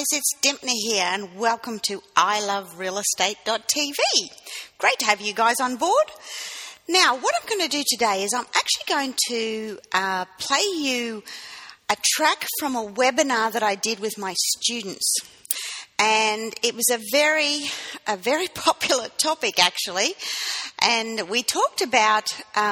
guys, it's Dempner here and welcome to iloverealestate.tv. Great to have you guys on board. Now, what I'm going to do today is I'm actually going to play you a track from a webinar that I did with my students. And it was a very popular topic, actually. And we talked about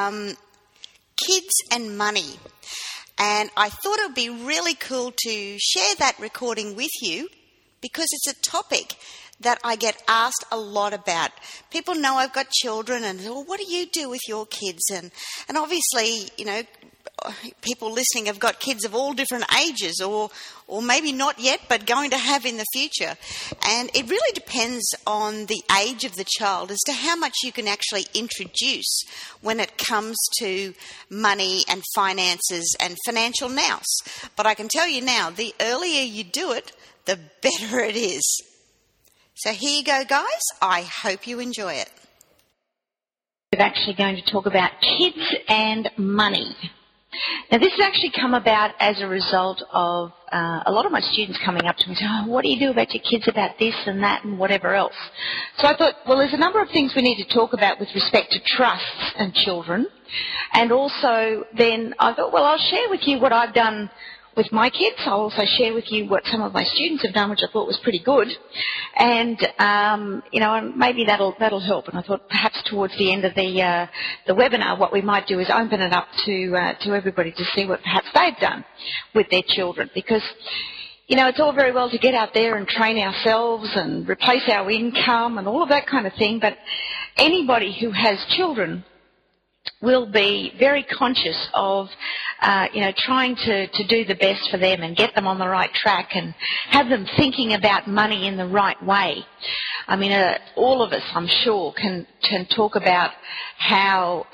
kids and money. And I thought it would be really cool to share that recording with you because it's a topic that I get asked a lot about. People know I've got children and, well, what do you do with your kids? And obviously, you know, people listening have got kids of all different ages or maybe not yet, but going to have in the future. And it really depends on the age of the child as to how much you can actually introduce when it comes to money and finances and financial nous. But I can tell you now, the earlier you do it, the better it is. So here you go, guys. I hope you enjoy it. We're actually going to talk about kids and money. Now, this has actually come about as a result of a lot of my students coming up to me and saying, oh, what do you do about your kids about this and that and whatever else? So I thought, well, there's a number of things we need to talk about with respect to trusts and children. And also then I thought, well, I'll share with you what I've done with my kids. I'll also share with you what some of my students have done, which I thought was pretty good. And, and maybe that'll help. And I thought perhaps towards the end of the webinar, what we might do is open it up to everybody to see what perhaps they've done with their children. Because, you know, it's all very well to get out there and train ourselves and replace our income and all of that kind of thing. But anybody who has children will be very conscious of, trying to do the best for them and get them on the right track and have them thinking about money in the right way. I mean, all of us, I'm sure, can talk about how,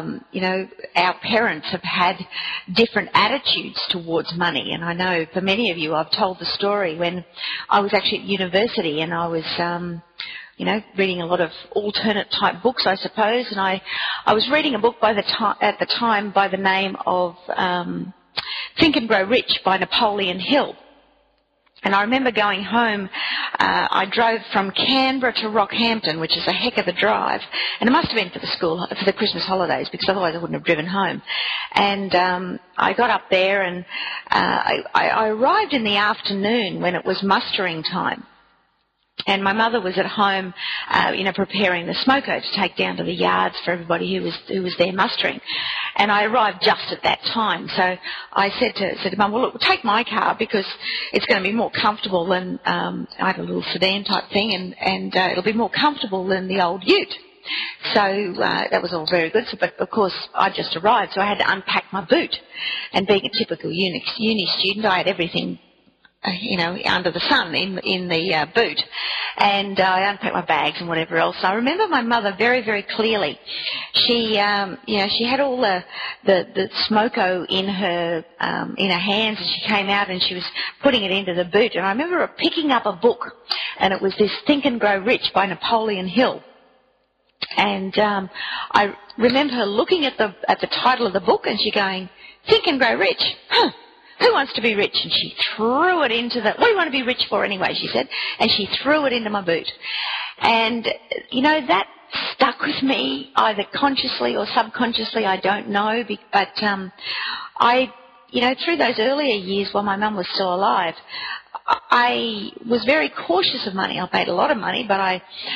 our parents have had different attitudes towards money. And I know for many of you, I've told the story when I was actually at university and I was, reading a lot of alternate type books, I suppose, and I was reading a book at the time by the name of Think and Grow Rich by Napoleon Hill. And I remember going home, I drove from Canberra to Rockhampton, which is a heck of a drive, and it must have been for the Christmas holidays, because otherwise I wouldn't have driven home. And I got up there and I arrived in the afternoon when it was mustering time. And my mother was at home, preparing the smoko to take down to the yards for everybody who was there mustering. And I arrived just at that time. So I said to Mum, well, look, take my car because it's going to be more comfortable than, I had a little sedan type thing and it'll be more comfortable than the old ute. So that was all very good. But of course, I just arrived, so I had to unpack my boot. And being a typical uni student, I had everything under the sun in the boot. And I unpacked my bags and whatever else. I remember my mother very, very clearly. She had all the smoko in her hands, and she came out and she was putting it into the boot. And I remember her picking up a book, and it was this Think and Grow Rich by Napoleon Hill. And I remember her looking at the title of the book, and she going, Think and Grow Rich? Huh. Who wants to be rich? And she threw it into what do you want to be rich for anyway, she said. And she threw it into my boot. And, that stuck with me, either consciously or subconsciously, I don't know. But through those earlier years while my mum was still alive, I was very cautious of money. I paid a lot of money, but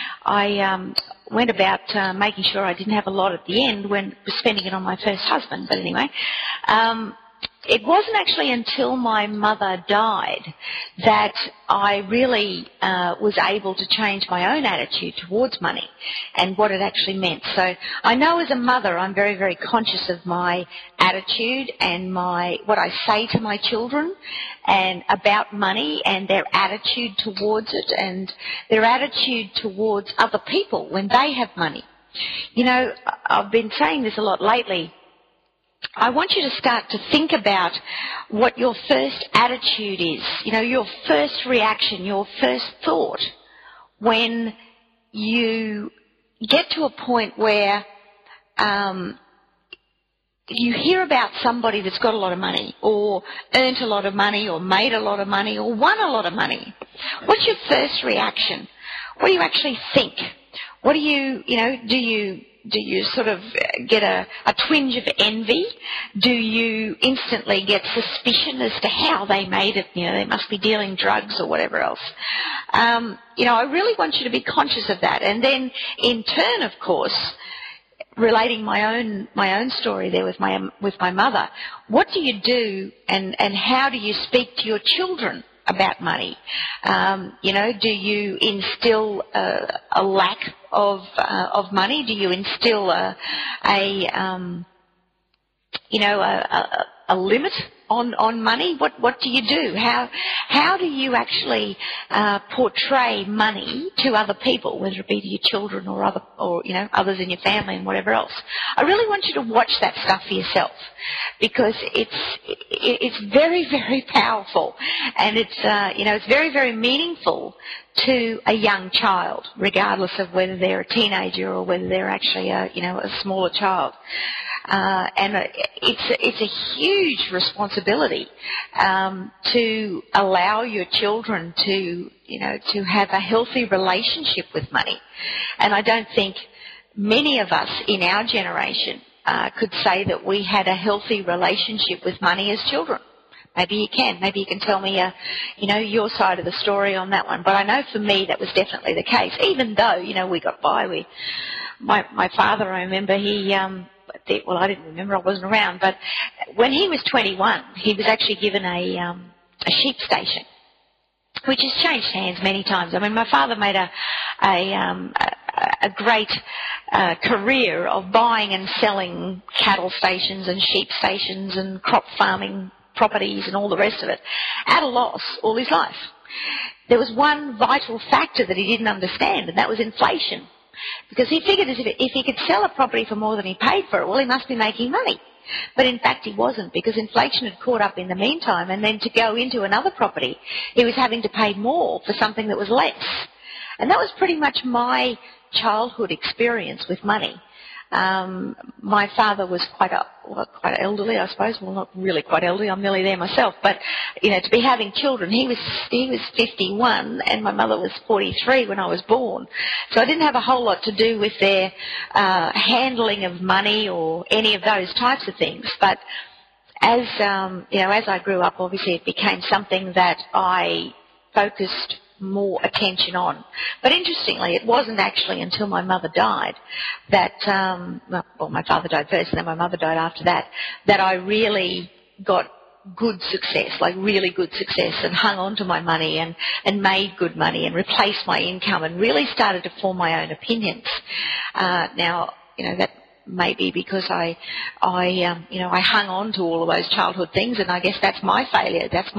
I went about making sure I didn't have a lot at the end when spending it on my first husband. But anyway, it wasn't actually until my mother died that I really was able to change my own attitude towards money and what it actually meant. So I know as a mother I'm very, very conscious of my attitude and what I say to my children and about money and their attitude towards it and their attitude towards other people when they have money. I've been saying this a lot lately. I want you to start to think about what your first attitude is, your first reaction, your first thought when you get to a point where you hear about somebody that's got a lot of money or earned a lot of money or made a lot of money or won a lot of money. what's your first reaction? What do you actually think? What do you, do you sort of get a twinge of envy? Do you instantly get suspicion as to how they made it? They must be dealing drugs or whatever else. I really want you to be conscious of that. And then in turn, of course, relating my own story there with my mother, what do you do and how do you speak to your children about money? Do you instill a lack of money? Do you instill a limit on money? What do you do? How do you actually portray money to other people, whether it be to your children or others in your family and whatever else? I really want you to watch that stuff for yourself, because it's very, very powerful, and it's very, very meaningful to a young child, regardless of whether they're a teenager or whether they're actually a smaller child. And it's a huge responsibility to allow your children to have a healthy relationship with money. And I don't think many of us in our generation could say that we had a healthy relationship with money as children. Maybe you can. Maybe you can tell me, your side of the story on that one. But I know for me that was definitely the case. Even though, we got by. My father, I remember, I didn't remember, I wasn't around, but when he was 21, he was actually given a sheep station, which has changed hands many times. I mean, my father made a great career of buying and selling cattle stations and sheep stations and crop farming properties and all the rest of it at a loss all his life. There was one vital factor that he didn't understand, and that was inflation. Because he figured if he could sell a property for more than he paid for it, well, he must be making money. But in fact he wasn't, because inflation had caught up in the meantime, and then to go into another property, he was having to pay more for something that was less. And that was pretty much my childhood experience with money. My father was quite elderly, I suppose. Well, not really quite elderly. I'm nearly there myself. But, to be having children, he was 51 and my mother was 43 when I was born. So I didn't have a whole lot to do with their handling of money or any of those types of things. But as I grew up, obviously it became something that I focused more attention on. But interestingly, it wasn't actually until my mother died that, my father died first and then my mother died after that I really got good success, like really good success, and hung on to my money and made good money and replaced my income and really started to form my own opinions. Now, that may be because I hung on to all of those childhood things, and I guess that's my failure. That's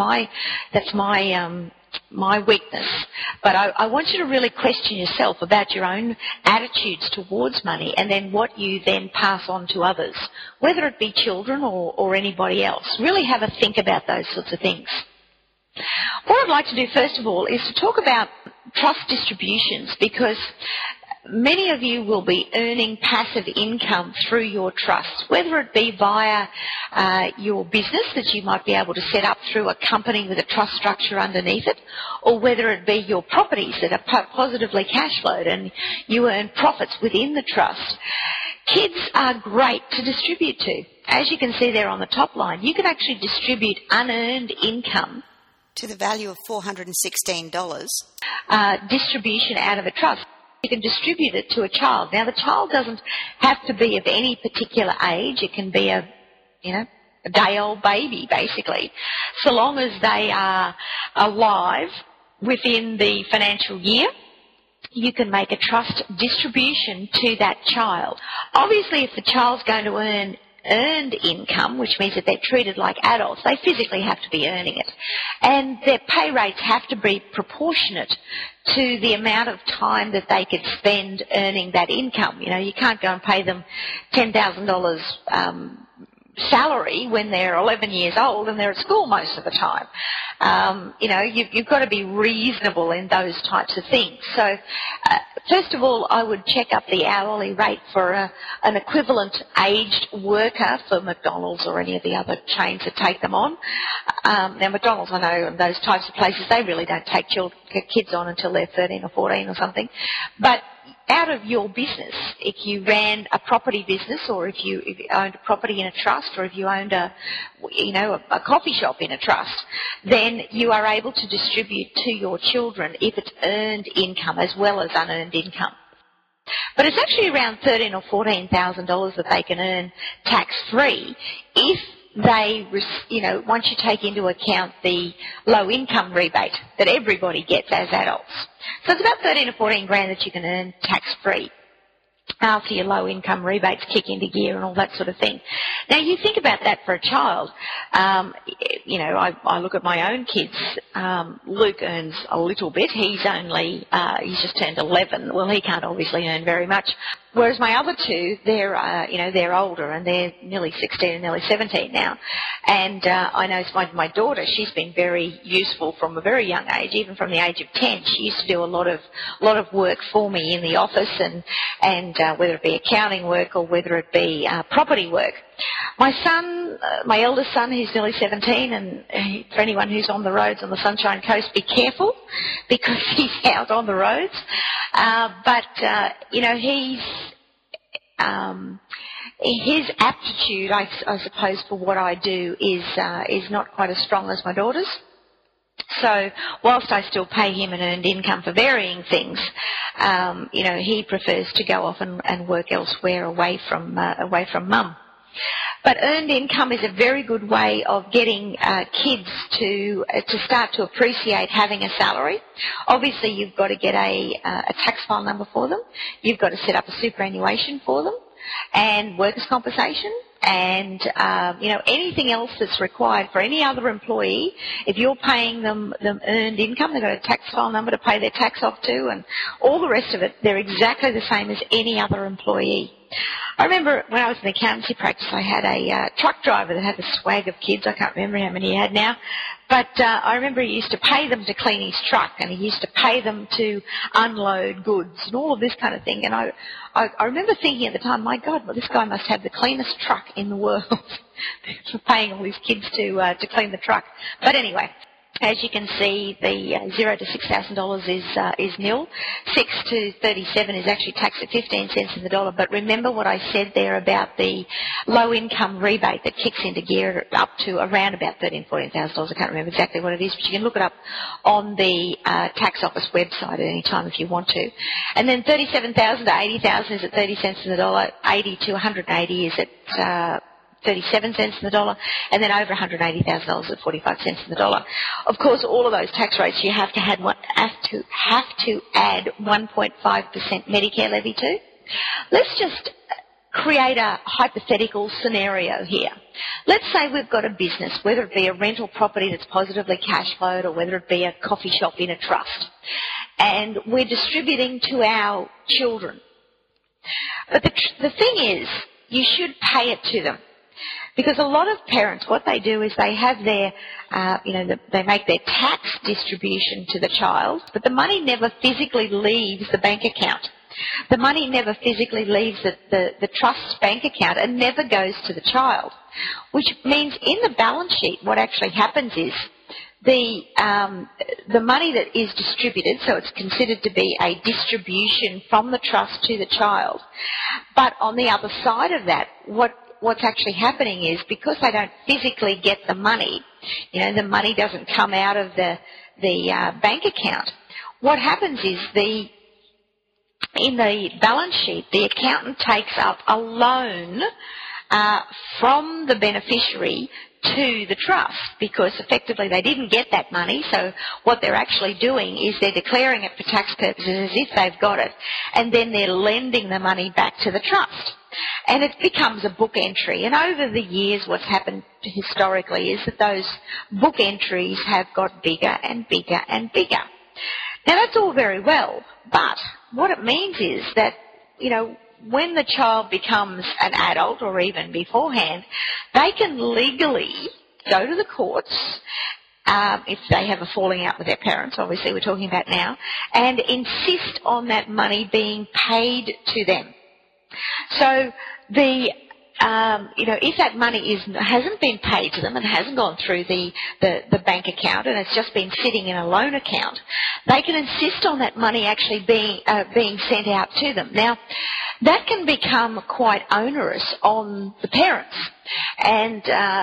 my weakness. But I want you to really question yourself about your own attitudes towards money, and then what you then pass on to others, whether it be children or anybody else. Really have a think about those sorts of things. What I'd like to do first of all is to talk about trust distributions, because many of you will be earning passive income through your trust, whether it be via your business that you might be able to set up through a company with a trust structure underneath it, or whether it be your properties that are positively cash flowed and you earn profits within the trust. Kids are great to distribute to. As you can see there on the top line, you can actually distribute unearned income to the value of $416. Distribution out of a trust. You can distribute it to a child. Now, the child doesn't have to be of any particular age. It can be a day-old baby, basically, so long as they are alive within the financial year. You can make a trust distribution to that child. Obviously, if the child's going to earn earned income, which means that they're treated like adults, they physically have to be earning it. And their pay rates have to be proportionate to the amount of time that they could spend earning that income. You can't go and pay them $10,000 salary when they're 11 years old and they're at school most of the time. You've got to be reasonable in those types of things. So, first of all, I would check up the hourly rate for an equivalent aged worker for McDonald's or any of the other chains that take them on. Now, McDonald's, I know, and those types of places, they really don't take kids on until they're 13 or 14 or something. But out of your business, if you ran a property business, or if you owned a property in a trust, or if you owned a coffee shop in a trust, then you are able to distribute to your children if it's earned income as well as unearned income. But it's actually around $13,000 or $14,000 that they can earn tax-free if they, once you take into account the low income rebate that everybody gets as adults. So it's about 13 or 14 grand that you can earn tax-free after your low income rebates kick into gear and all that sort of thing. Now you think about that for a child. I look at my own kids. Luke earns a little bit. He's just turned 11. Well, he can't obviously earn very much. Whereas my other two, they're older and they're nearly 16 and nearly 17 now. And I know my daughter, she's been very useful from a very young age, even from the age of 10. She used to do a lot of work for me in the office, and whether it be accounting work or whether it be property work. My son, my eldest son, he's nearly 17, and for anyone who's on the roads on the Sunshine Coast, be careful because he's out on the roads. His aptitude, I suppose, for what I do is not quite as strong as my daughter's. So whilst I still pay him an earned income for varying things, he prefers to go off and work elsewhere away from mum. But earned income is a very good way of getting kids to start to appreciate having a salary. Obviously, you've got to get a tax file number for them. You've got to set up a superannuation for them and workers' compensation. And, anything else that's required for any other employee. If you're paying them earned income, they've got a tax file number to pay their tax off to, and all the rest of it, they're exactly the same as any other employee. I remember when I was in accountancy practice, I had a truck driver that had the swag of kids. I can't remember how many he had now. But I remember he used to pay them to clean his truck, and he used to pay them to unload goods and all of this kind of thing. And I remember thinking at the time, my God, well, this guy must have the cleanest truck in the world for paying all these kids to clean the truck. But anyway, as you can see, the $0 to $6,000 is nil. 6 to 37 is actually taxed at 15 cents in the dollar. But remember what I said there about the low income rebate that kicks into gear up to around about $13,000, $14,000. I can't remember exactly what it is, but you can look it up on the tax office website at any time if you want to. And then 37,000 to 80,000 is at 30 cents in the dollar. 80 to 180 is at 37 cents in the dollar, and then over $180,000 at 45 cents in the dollar. Of course, all of those tax rates you have to add 1.5% Medicare levy to. Let's just create a hypothetical scenario here. Let's say we've got a business, whether it be a rental property that's positively cash flowed or whether it be a coffee shop in a trust, and we're distributing to our children. But the thing is, you should pay it to them. Because a lot of parents, what they do is they have their, they make their tax distribution to the child, but the money never physically leaves the bank account. The money never physically leaves the trust's bank account and never goes to the child, which means in the balance sheet what actually happens is the money that is distributed, so it's considered to be a distribution from the trust to the child. But on the other side of that, what's actually happening is because they don't physically get the money, the money doesn't come out of the bank account. What happens is in the balance sheet, the accountant takes up a loan from the beneficiary to the trust because effectively they didn't get that money. So what they're actually doing is they're declaring it for tax purposes as if they've got it, and then they're lending the money back to the trust. And it becomes a book entry. And over the years, what's happened historically is that those book entries have got bigger and bigger and bigger. Now, that's all very well, but what it means is that, when the child becomes an adult or even beforehand, they can legally go to the courts if they have a falling out with their parents, obviously we're talking about now, and insist on that money being paid to them. So if that money hasn't been paid to them and hasn't gone through the bank account and it's just been sitting in a loan account, they can insist on that money actually being sent out to them. Now, that can become quite onerous on the parents, and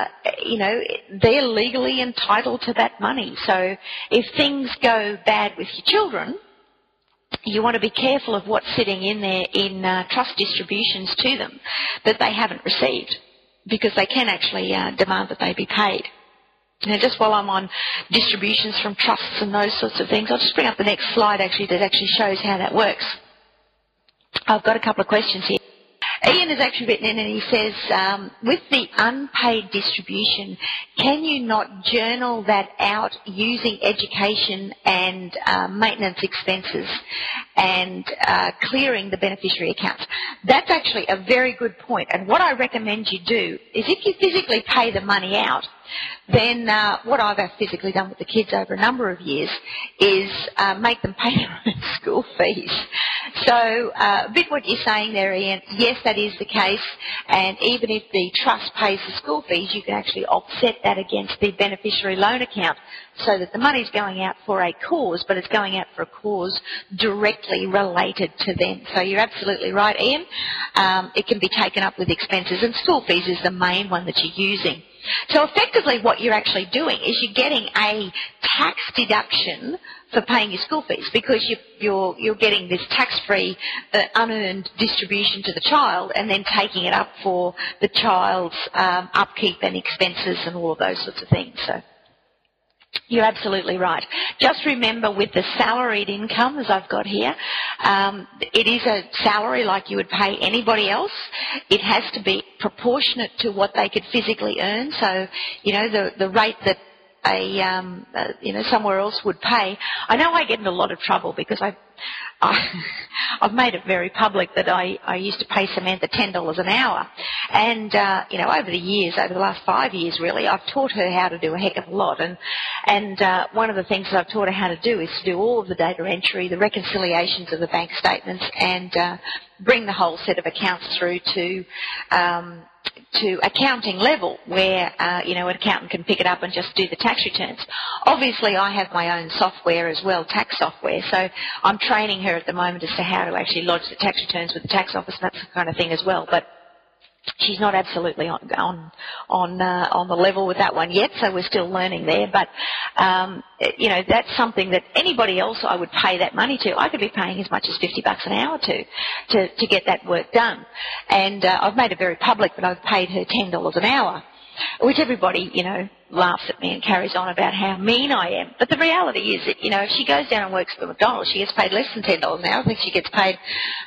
they're legally entitled to that money. So if things go bad with your children, you want to be careful of what's sitting in there in trust distributions to them that they haven't received, because they can actually demand that they be paid. Now, just while I'm on distributions from trusts and those sorts of things, I'll just bring up the next slide actually that actually shows how that works. I've got a couple of questions here. Ian has actually written in and he says, with the unpaid distribution, can you not journal that out using education and maintenance expenses and clearing the beneficiary accounts? That's actually a very good point. And what I recommend you do is, if you physically pay the money out, then what I've physically done with the kids over a number of years is make them pay their own school fees. So a bit what you're saying there, Ian, yes, that is the case, and even if the trust pays the school fees, you can actually offset that against the beneficiary loan account, so that the money's going out for a cause, but it's going out for a cause directly related to them. So you're absolutely right, Ian. It can be taken up with expenses, and school fees is the main one that you're using. So effectively what you're actually doing is you're getting a tax deduction for paying your school fees, because you're getting this tax-free unearned distribution to the child and then taking it up for the child's upkeep and expenses and all of those sorts of things. So you're absolutely right. Just remember, with the salaried income, as I've got here, it is a salary like you would pay anybody else. It has to be proportionate to what they could physically earn. So, the rate that somewhere else would pay. I know I get in a lot of trouble because I've made it very public that I used to pay Samantha $10 an hour. And, over the years, over the last 5 years really, I've taught her how to do a heck of a lot. And one of the things that I've taught her how to do is to do all of the data entry, the reconciliations of the bank statements, and bring the whole set of accounts through to accounting level, where an accountant can pick it up and just do the tax returns. Obviously, I have my own software as well, tax software, so I'm training her at the moment as to how to actually lodge the tax returns with the tax office and that kind of thing as well. But she's not absolutely on the level with that one yet, so we're still learning there. But that's something that anybody else I would pay that money to, I could be paying as much as $50 an hour to get that work done. And I've made it very public that I've paid her $10 an hour, which everybody, laughs at me and carries on about how mean I am. But the reality is that, if she goes down and works for McDonald's, she gets paid less than $10 an hour. I think she gets paid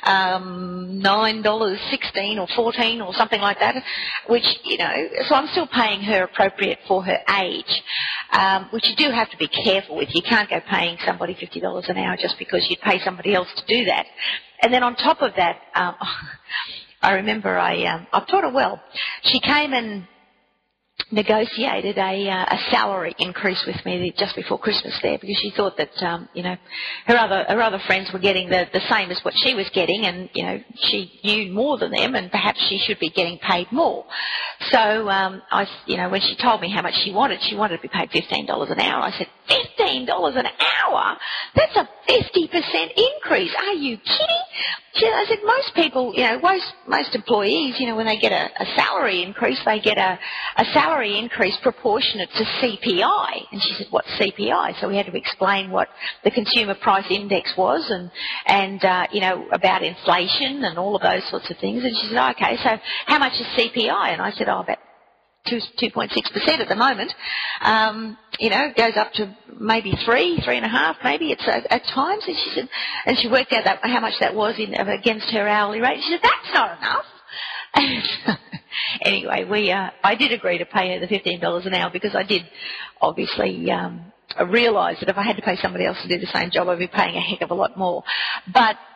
$9.16 or $14 or something like that, which, so I'm still paying her appropriate for her age, which you do have to be careful with. You can't go paying somebody $50 an hour just because you'd pay somebody else to do that. And then on top of that, I remember I've taught her well. She came and negotiated a salary increase with me just before Christmas there, because she thought that her other friends were getting the same as what she was getting, and she knew more than them, and perhaps she should be getting paid more. So when she told me how much she wanted to be paid $15 an hour. I said, $15 an hour? That's a 50% increase. Are you kidding? I said, most people, most employees, when they get a salary increase, they get a salary increase proportionate to CPI. And she said, what's CPI? So we had to explain what the Consumer Price Index was and about inflation and all of those sorts of things. And she said, oh, okay, so how much is CPI? And I said, oh, about 2.6% at the moment. It goes up to maybe 3.5, maybe it's at times. And she said, and she worked out how much that was against her hourly rate. She said, that's not enough. And anyway, I did agree to pay her the $15 an hour, because I did obviously realise that if I had to pay somebody else to do the same job, I'd be paying a heck of a lot more. But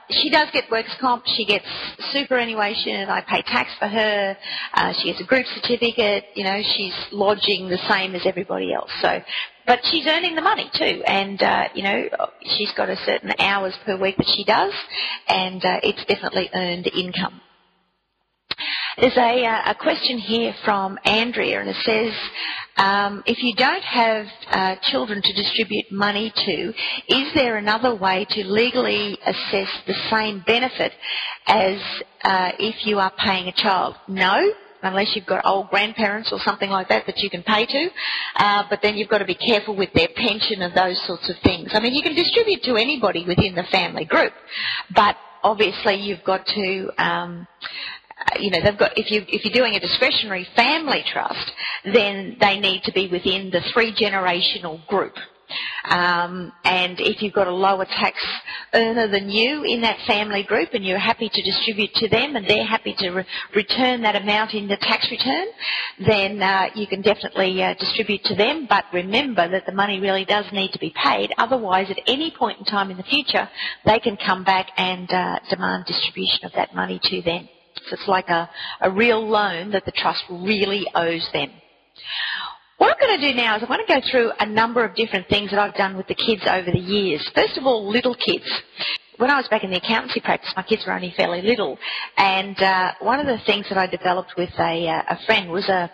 she does get workers' comp. She gets superannuation. I pay tax for her. She gets a group certificate. You know, she's lodging the same as everybody else. So, but she's earning the money too, and you know, she's got a certain hours per week that she does, and it's definitely earned income. There's a question here from Andrea, and it says, if you don't have children to distribute money to, is there another way to legally assess the same benefit as if you are paying a child? No, unless you've got old grandparents or something like that that you can pay to, but then you've got to be careful with their pension and those sorts of things. I mean, you can distribute to anybody within the family group, but obviously you've got to you know, they've got, if you're doing a discretionary family trust, then they need to be within the 3-generational group. And if you've got a lower tax earner than you in that family group and you're happy to distribute to them and they're happy to return that amount in the tax return, then you can definitely distribute to them. But remember that the money really does need to be paid. Otherwise, at any point in time in the future, they can come back and demand distribution of that money to them. So it's like a real loan that the trust really owes them. What I'm going to do now is I'm going to go through a number of different things that I've done with the kids over the years. First of all, little kids. When I was back in the accountancy practice, my kids were only fairly little, and one of the things that I developed with a friend was a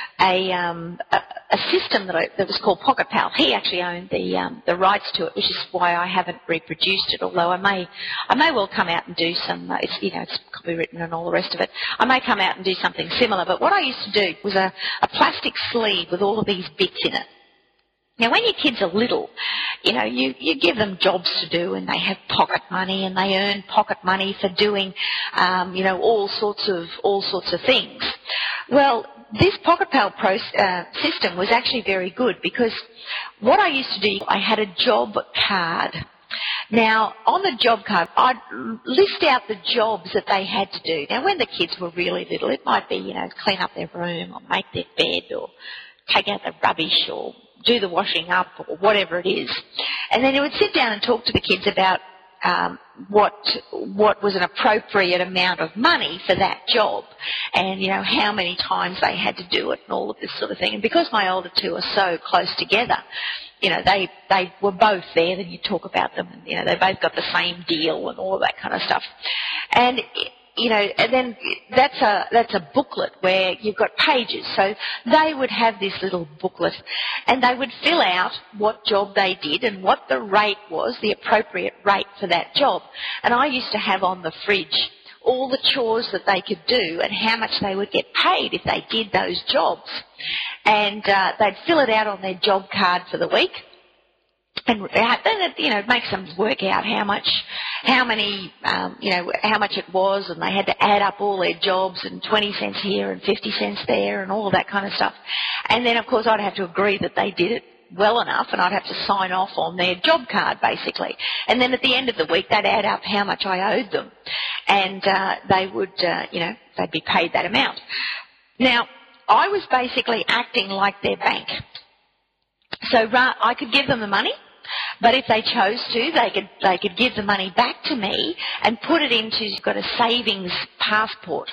system that was called Pocket Pal. He actually owned the rights to it, which is why I haven't reproduced it. Although I may well come out and do some. It's copywritten and all the rest of it. I may come out and do something similar. But what I used to do was a plastic sleeve with all of these bits in it. Now, when your kids are little, you know, you give them jobs to do, and they have pocket money, and they earn pocket money for doing, you know, all sorts of things. Well, this Pocket Pal system was actually very good because what I used to do, I had a job card. Now, on the job card, I'd list out the jobs that they had to do. Now, when the kids were really little, it might be, you know, clean up their room or make their bed or take out the rubbish or do the washing up or whatever it is. And then he would sit down and talk to the kids about what was an appropriate amount of money for that job and, you know, how many times they had to do it and all of this sort of thing. And because my older two are so close together, you know, they were both there, then you talk about them and, you know, they both got the same deal and all of that kind of stuff. And you know, and then that's a booklet where you've got pages. So they would have this little booklet and they would fill out what job they did and what the rate was, the appropriate rate for that job. And I used to have on the fridge all the chores that they could do and how much they would get paid if they did those jobs. And they'd fill it out on their job card for the week. And then it makes them work out how much it was, and they had to add up all their jobs and 20 cents here and 50 cents there and all of that kind of stuff. And then, of course, I'd have to agree that they did it well enough, and I'd have to sign off on their job card, basically. And then at the end of the week, they'd add up how much I owed them, and they would, they'd be paid that amount. Now, I was basically acting like their bank. So I could give them the money, but if they chose to, they could give the money back to me and put it into, got a savings passbook.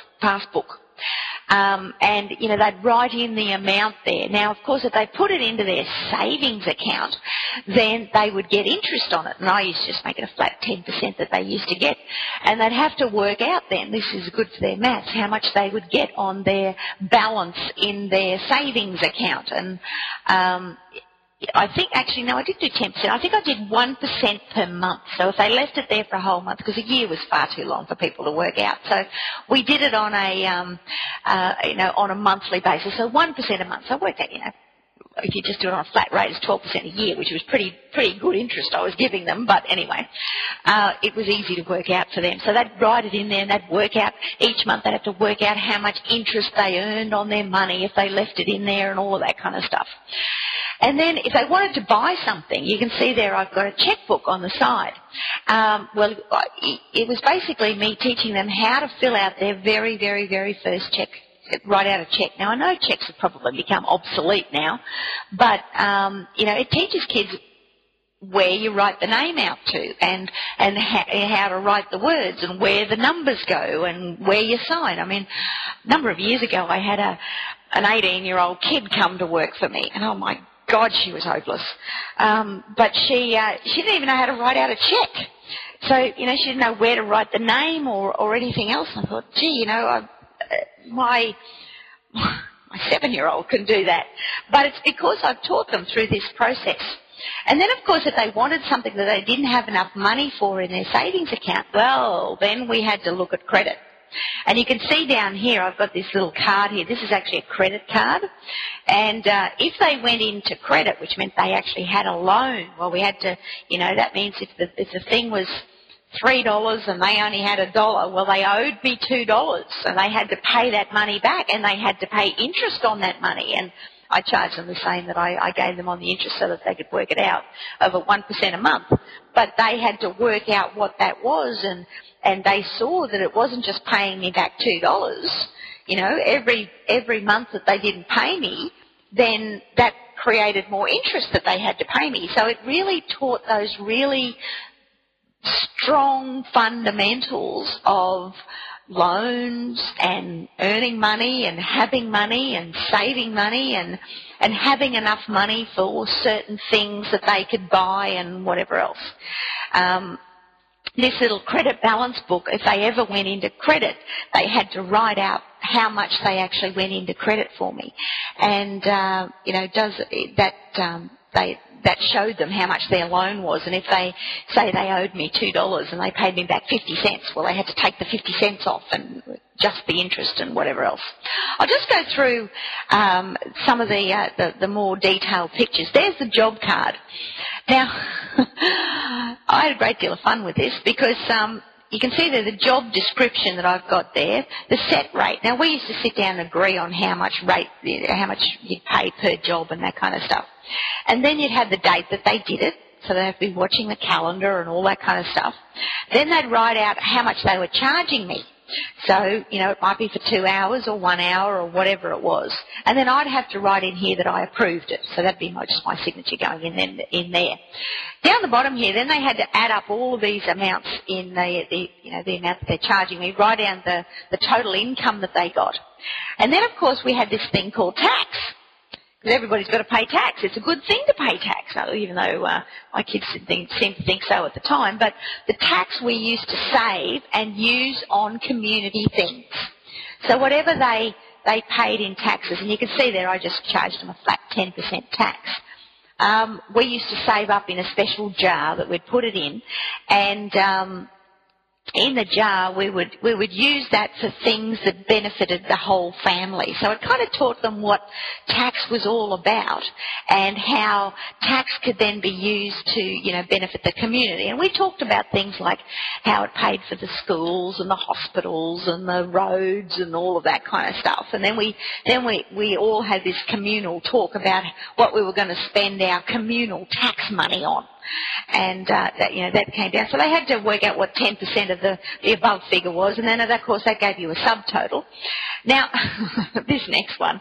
And, you know, they'd write in the amount there. Now, of course, if they put it into their savings account, then they would get interest on it. And I used to just make it a flat 10% that they used to get. And they'd have to work out then, this is good for their maths, how much they would get on their balance in their savings account. And I think, actually, no, I didn't do 10%. I think I did 1% per month. So if they left it there for a whole month, because a year was far too long for people to work out. So we did it on on a monthly basis. So 1% a month. So I worked out, if you just do it on a flat rate, it's 12% a year, which was pretty good interest I was giving them. But anyway, it was easy to work out for them. So they'd write it in there and they'd work out each month. They'd have to work out how much interest they earned on their money if they left it in there and all of that kind of stuff. And then if they wanted to buy something, you can see there I've got a checkbook on the side. It was basically me teaching them how to fill out their very, very, very first check, write out a check. Now, I know checks have probably become obsolete now, but, it teaches kids where you write the name out to, and how to write the words, and where the numbers go, and where you sign. I mean, a number of years ago I had an 18-year-old kid come to work for me, and oh my God, she was hopeless. But she didn't even know how to write out a check. So, you know, she didn't know where to write the name or anything else. And I thought, gee, you know, my 7-year-old can do that. But it's because I've taught them through this process. And then, of course, if they wanted something that they didn't have enough money for in their savings account, well, then we had to look at credit. And you can see down here, I've got this little card here. This is actually a credit card. And if they went into credit, which meant they actually had a loan, well, we had to, you know, that means if the thing was $3 and they only had $1, well, they owed me $2, and they had to pay that money back, and they had to pay interest on that money. And I charged them the same that I gave them on the interest so that they could work it out over 1% a month. But they had to work out what that was, and they saw that it wasn't just paying me back $2. You know, every month that they didn't pay me, then that created more interest that they had to pay me. So it really taught those really strong fundamentals of loans and earning money and having money and saving money and having enough money for certain things that they could buy and whatever else. This little credit balance book, if they ever went into credit, they had to write out how much they actually went into credit for me. And, you know, that showed them how much their loan was. And if they say they owed me $2 and they paid me back 50 cents, well, they had to take the 50 cents off and just the interest and whatever else. I'll just go through some of the more detailed pictures. There's the job card. Now, I had a great deal of fun with this because you can see there the job description that I've got there, the set rate. Now, we used to sit down and agree on how much you'd pay per job and that kind of stuff. And then you'd have the date that they did it, so they'd have to be watching the calendar and all that kind of stuff. Then they'd write out how much they were charging me. So, you know, it might be for 2 hours or 1 hour or whatever it was. And then I'd have to write in here that I approved it. So that'd be just my signature going in there. Down the bottom here, then they had to add up all of these amounts in the amount that they're charging me, write down the total income that they got. And then, of course, we had this thing called tax. Because everybody's got to pay tax. It's a good thing to pay tax, even though my kids seemed to think so at the time. But the tax we used to save and use on community things. So whatever they paid in taxes, and you can see there I just charged them a flat 10% tax. We used to save up in a special jar that we'd put it in, and in the jar we would use that for things that benefited the whole family. So it kind of taught them what tax was all about and how tax could then be used to, you know, benefit the community. And we talked about things like how it paid for the schools and the hospitals and the roads and all of that kind of stuff. And then we all had this communal talk about what we were going to spend our communal tax money on. And that came down. So they had to work out what 10% of the above figure was, and then of course that gave you a subtotal. Now, this next one,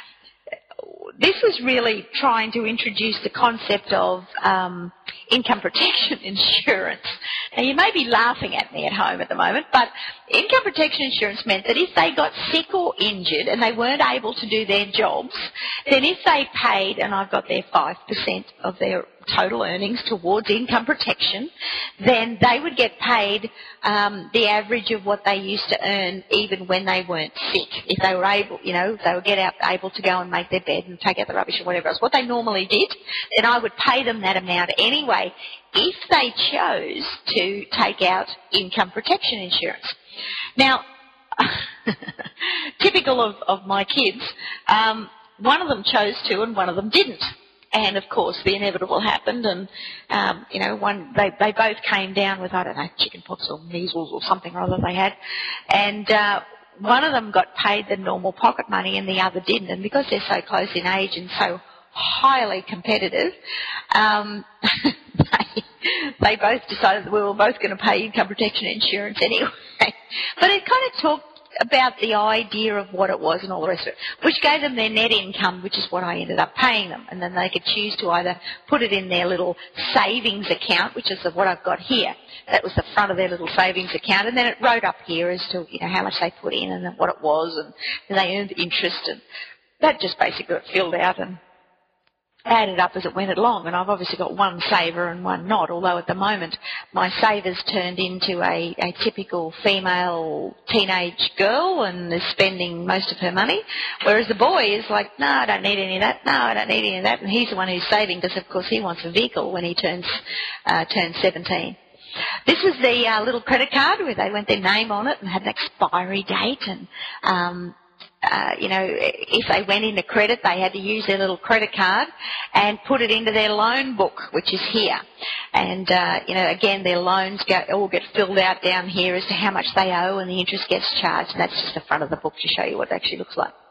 this was really trying to introduce the concept of income protection insurance. Now, you may be laughing at me at home at the moment, but income protection insurance meant that if they got sick or injured and they weren't able to do their jobs, then if they paid, and I've got their 5% of their total earnings towards income protection, then they would get paid the average of what they used to earn even when they weren't sick. If they were able, you know, they would get out able to go and make their bed and take out the rubbish or whatever else, what they normally did, then I would pay them that amount anyway if they chose to take out income protection insurance. Now, typical of my kids, one of them chose to and one of them didn't. And, of course, the inevitable happened, and, they both came down with, I don't know, chickenpox or measles or something or other they had. And one of them got paid the normal pocket money and the other didn't. And because they're so close in age and so highly competitive, they both decided that we were both going to pay income protection insurance anyway. But it kind of about the idea of what it was and all the rest of it, which gave them their net income, which is what I ended up paying them. And then they could choose to either put it in their little savings account, which is what I've got here. That was the front of their little savings account, and then it wrote up here as to, you know, how much they put in and what it was, and they earned interest, and that just basically got filled out and added up as it went along. And I've obviously got one saver and one not, although at the moment my saver's turned into a typical female teenage girl and is spending most of her money, whereas the boy is like, no, I don't need any of that, no, I don't need any of that, and he's the one who's saving because, of course, he wants a vehicle when he turns 17. This is the little credit card where they went their name on it and had an expiry date, and you know, if they went into credit, they had to use their little credit card and put it into their loan book, which is here. And, you know, again, their loans all get filled out down here as to how much they owe, and the interest gets charged. And that's just the front of the book to show you what it actually looks like.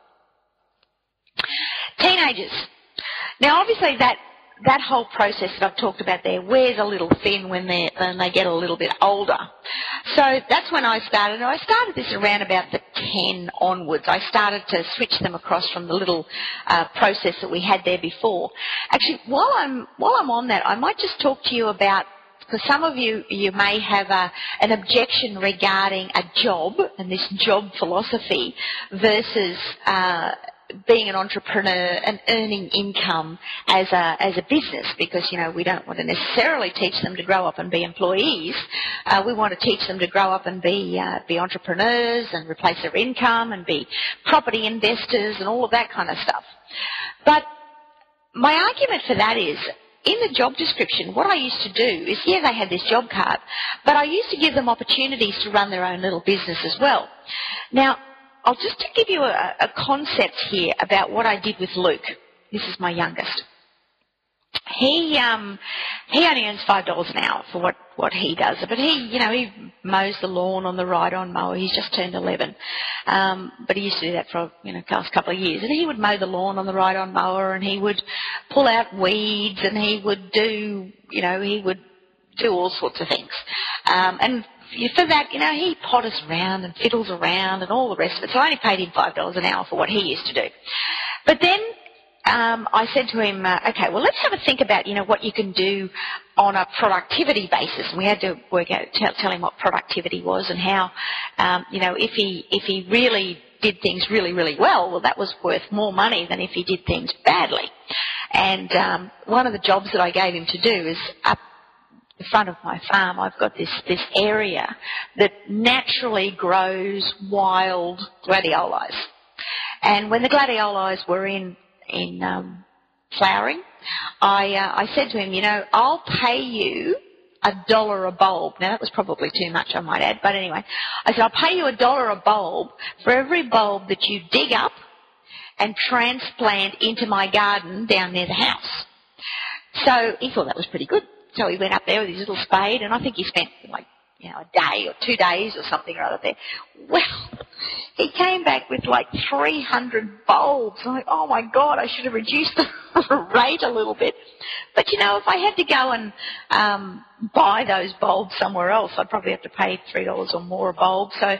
Teenagers. Now, obviously, that whole process that I've talked about there wears a little thin when they get a little bit older. So that's when I started. And I started this around about the 10 onwards. I started to switch them across from the little process that we had there before. Actually, while I'm on that, I might just talk to you about, because some of you may have an objection regarding a job and this job philosophy versus being an entrepreneur and earning income as a business, because, you know, we don't want to necessarily teach them to grow up and be employees. We want to teach them to grow up and be entrepreneurs and replace their income and be property investors and all of that kind of stuff. But my argument for that is, in the job description, what I used to do is, yeah, they had this job card, but I used to give them opportunities to run their own little business as well. Now, I'll just give you a concept here about what I did with Luke. This is my youngest. He only earns $5 an hour for what he does, but he mows the lawn on the ride-on mower. He's just turned 11, but he used to do that for the last couple of years. And he would mow the lawn on the ride-on mower, and he would pull out weeds, and he would do all sorts of things, and for that, he potters around and fiddles around and all the rest of it. So I only paid him $5 an hour for what he used to do. But then I said to him, okay, well, let's have a think about, what you can do on a productivity basis. And we had to work out, tell him what productivity was and how, if he really did things really, really well, that was worth more money than if he did things badly. And one of the jobs that I gave him to do is up the front of my farm, I've got this area that naturally grows wild gladioli. And when the gladioli were in flowering, I said to him, I'll pay you $1 a bulb. Now, that was probably too much, I might add. But anyway, I said, I'll pay you $1 a bulb for every bulb that you dig up and transplant into my garden down near the house. So he thought that was pretty good. So he went up there with his little spade, and I think he spent a day or 2 days or something or other there. Well, he came back with 300 bulbs. I'm like, oh my God, I should have reduced the rate a little bit. But if I had to go and buy those bulbs somewhere else, I'd probably have to pay $3 or more a bulb. So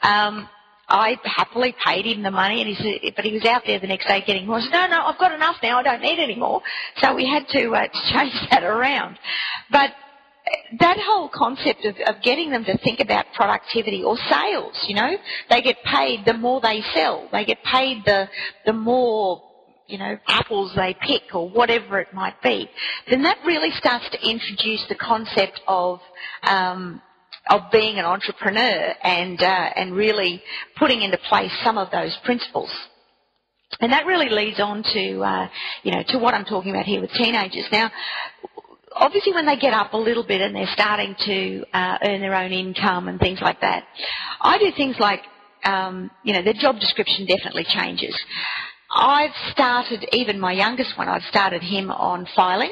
I happily paid him the money, and but he was out there the next day getting more. I said, no, I've got enough now. I don't need any more. So we had to change that around. But that whole concept of getting them to think about productivity or sales, they get paid the more they sell. They get paid the more, apples they pick or whatever it might be. Then that really starts to introduce the concept of being an entrepreneur and really putting into place some of those principles. And that really leads on to, to what I'm talking about here with teenagers. Now, obviously when they get up a little bit and they're starting to earn their own income and things like that, I do things like, their job description definitely changes. I've started, even my youngest one, I've started him on filing.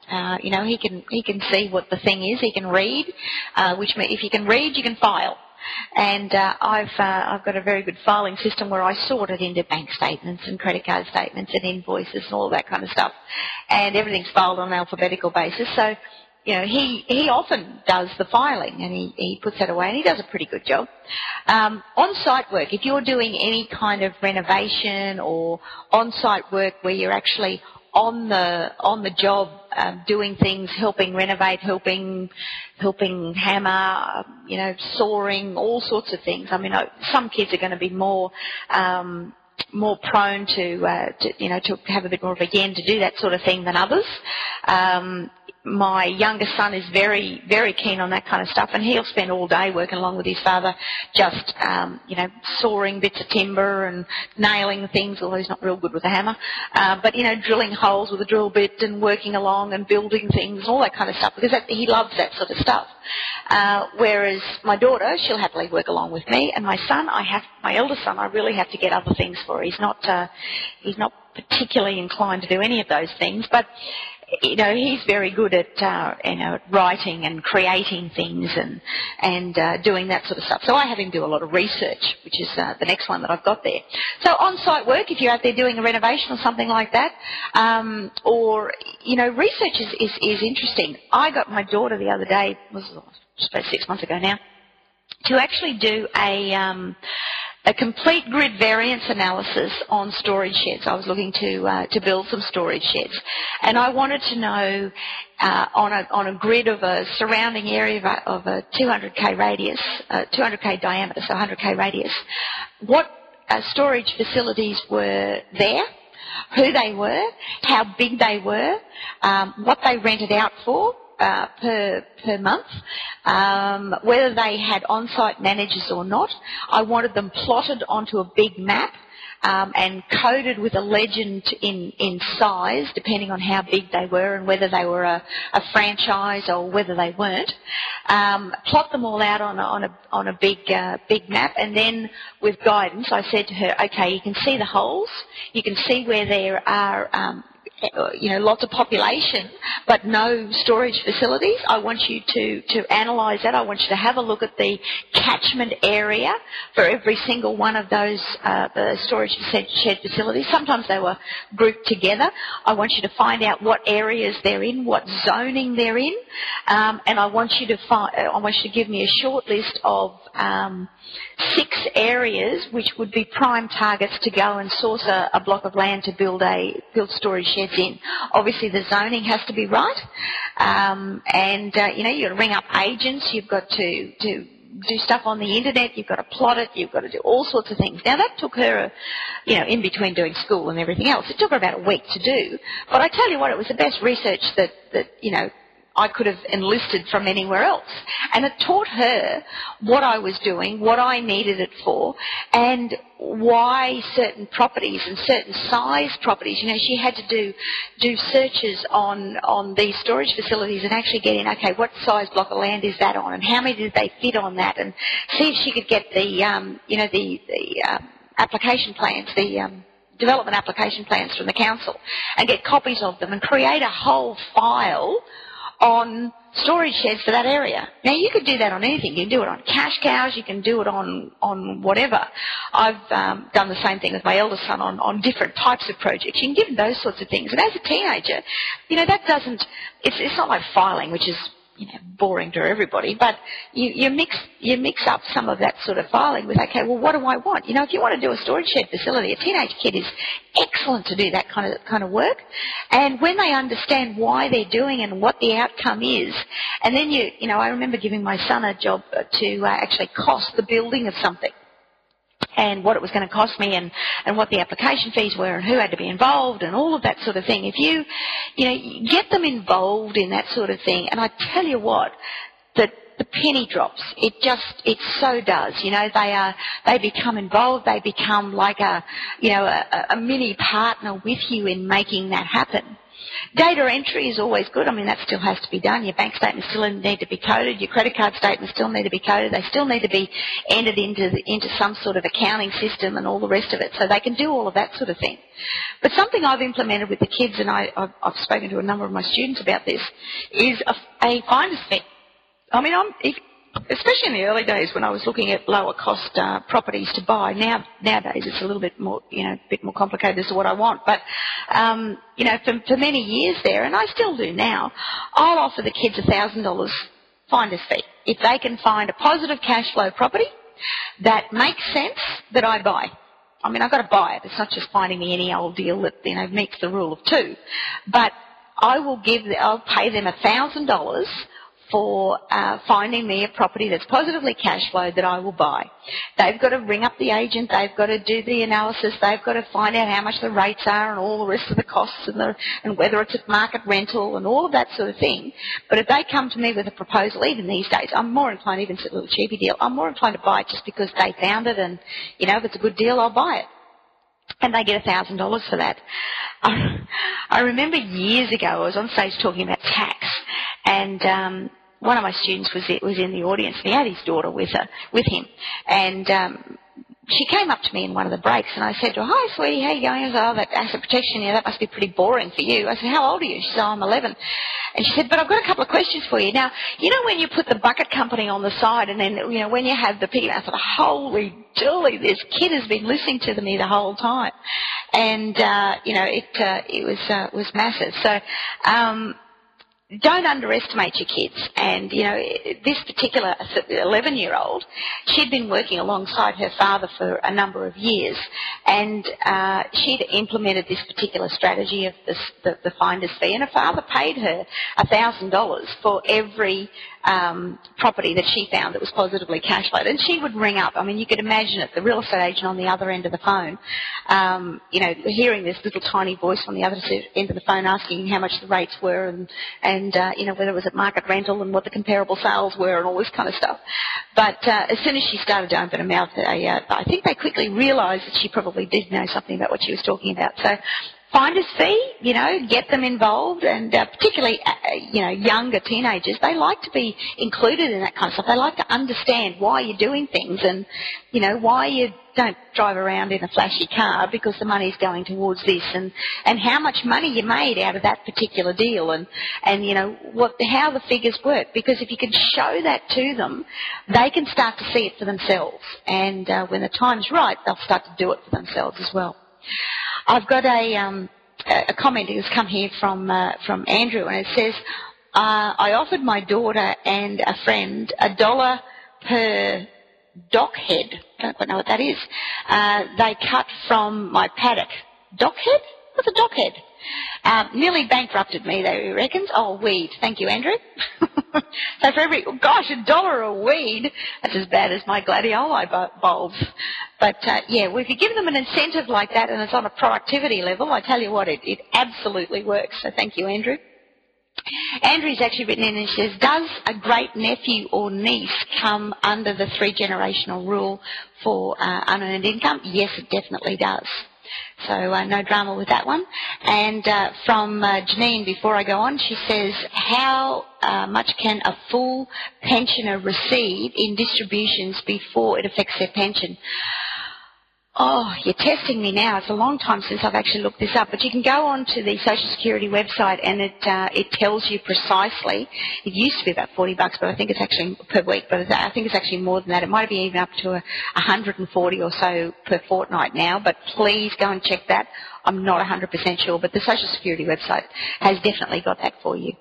He can see what the thing is. He can read, which means if you can read, you can file. And I've got a very good filing system where I sort it into bank statements and credit card statements and invoices and all that kind of stuff. And everything's filed on an alphabetical basis. So he often does the filing, and he puts that away, and he does a pretty good job. On-site work, if you're doing any kind of renovation or on-site work where you're actually on the job, doing things, helping renovate, helping hammer, sawing, all sorts of things. I mean, some kids are going to be more prone to have a bit more of a yen to do that sort of thing than others. My youngest son is very, very keen on that kind of stuff, and he'll spend all day working along with his father, just, sawing bits of timber and nailing things, although he's not real good with a hammer, but, drilling holes with a drill bit and working along and building things, all that kind of stuff, because he loves that sort of stuff. Whereas my daughter, she'll happily work along with me, and my son, my eldest son, I really have to get other things for. He's not particularly inclined to do any of those things, but he's very good at writing and creating things and doing that sort of stuff. So I have him do a lot of research, which is the next one that I've got there. So on-site work, if you're out there doing a renovation or something like that, research is interesting. I got my daughter the other day, it was about 6 months ago now, to actually do a complete grid variance analysis on storage sheds. I was looking to build some storage sheds, and I wanted to know on a grid of a surrounding area of a 200k radius, 200k diameter, so 100k radius, what storage facilities were there, who they were, how big they were, what they rented out for per month, whether they had on-site managers or not. I wanted them plotted onto a big map and coded with a legend in size, depending on how big they were and whether they were a franchise or whether they weren't. Plot them all out on a big map, and then with guidance, I said to her, okay, you can see the holes, you can see where there are lots of population, but no storage facilities. I want you to analyse that. I want you to have a look at the catchment area for every single one of those the storage shed facilities. Sometimes they were grouped together. I want you to find out what areas they're in, what zoning they're in, and I want you to give me a short list of 6 areas which would be prime targets to go and source a block of land to build storage sheds in. Obviously, the zoning has to be right, you've got to ring up agents. You've got to do stuff on the internet. You've got to plot it. You've got to do all sorts of things. Now, that took her, in between doing school and everything else, it took her about a week to do. But I tell you what, it was the best research that I could have enlisted from anywhere else. And it taught her what I was doing, what I needed it for, and why certain properties and certain size properties, she had to do searches on these storage facilities and actually get in, okay, what size block of land is that on, and how many did they fit on that, and see if she could get the application plans, development application plans from the council, and get copies of them and create a whole file on storage sheds for that area. Now, you could do that on anything. You can do it on cash cows. You can do it on whatever. I've done the same thing with my eldest son on different types of projects. You can give him those sorts of things. And as a teenager, it's not like filing, which is boring to everybody, but you mix up some of that sort of filing with, okay, well, what do I want? If you want to do a storage shed facility, a teenage kid is excellent to do that kind of work. And when they understand why they're doing and what the outcome is, and then I remember giving my son a job to actually cost the building of something, and what it was going to cost me, and what the application fees were, and who had to be involved, and all of that sort of thing. If you get them involved in that sort of thing, and I tell you what, the penny drops. It so does. They become involved. They become like a mini partner with you in making that happen. Data entry is always good. I mean, that still has to be done. Your bank statements still need to be coded. Your credit card statements still need to be coded. They still need to be entered into some sort of accounting system and all the rest of it. So they can do all of that sort of thing. But something I've implemented with the kids, and I've spoken to a number of my students about this, is a finder's fee. I mean, especially in the early days when I was looking at lower cost properties to buy. Nowadays it's a little bit more, a bit more complicated as to what I want. But, for many years there, and I still do now, I'll offer the kids $1,000 finder's fee. If they can find a positive cash flow property that makes sense, that I buy. I mean, I've got to buy it. It's not just finding me any old deal that, meets the rule of two. But I'll pay them $1,000 for finding me a property that's positively cash flowed that I will buy. They've got to ring up the agent, they've got to do the analysis, they've got to find out how much the rates are and all the rest of the costs and whether it's at market rental and all of that sort of thing. But if they come to me with a proposal, even these days, I'm more inclined, even if it's a little cheapy deal, I'm more inclined to buy it just because they found it and, if it's a good deal, I'll buy it. And they get $1,000 for that. I remember years ago I was on stage talking about tax, and one of my students was in the audience, and he had his daughter with him, and she came up to me in one of the breaks, and I said to her, "Hi, sweetie, how you going?" I said, "Oh, that asset protection, that must be pretty boring for you." I said, "How old are you?" She said, "Oh, I'm 11. And she said, "But I've got a couple of questions for you. Now, when you put the bucket company on the side and then, when you have the piggy," I thought, holy jolly, this kid has been listening to me the whole time. And, it was massive. So, don't underestimate your kids. And, this particular 11-year-old, she'd been working alongside her father for a number of years, and she'd implemented this particular strategy of the finder's fee, and her father paid her $1,000 for every property that she found that was positively cash flowed. And she would ring up. I mean, you could imagine it, the real estate agent on the other end of the phone, hearing this little tiny voice on the other end of the phone asking how much the rates were and whether it was at market rental and what the comparable sales were and all this kind of stuff. But as soon as she started to open her mouth, I think they quickly realised that she probably did know something about what she was talking about. So finder's fee, get them involved, and particularly, younger teenagers, they like to be included in that kind of stuff. They like to understand why you're doing things and, why you don't drive around in a flashy car because the money's going towards this, and how much money you made out of that particular deal, and how the figures work. Because if you can show that to them, they can start to see it for themselves, and when the time's right, they'll start to do it for themselves as well. I've got a comment that's come here from Andrew, and it says, I offered my daughter and a friend $1 per dockhead. I don't quite know what that is. They cut from my paddock. Dockhead? What's a dockhead? Nearly bankrupted me, they reckons. Oh, weed. Thank you, Andrew. So for $1 a weed, that's as bad as my gladioli bulbs. But, if you give them an incentive like that and it's on a productivity level, I tell you what, it absolutely works. So thank you, Andrew. Andrew's actually written in and says, does a great nephew or niece come under the 3-generational rule for unearned income? Yes, it definitely does. So no drama with that one. And from Janine, before I go on, she says, how much can a full pensioner receive in distributions before it affects their pension? Oh, you're testing me now. It's a long time since I've actually looked this up, but you can go on to the Social Security website and it tells you precisely. It used to be about $40, but I think it's actually per week, but I think it's actually more than that. It might be even up to $140 or so per fortnight now, but please go and check that. I'm not 100% sure, but the Social Security website has definitely got that for you.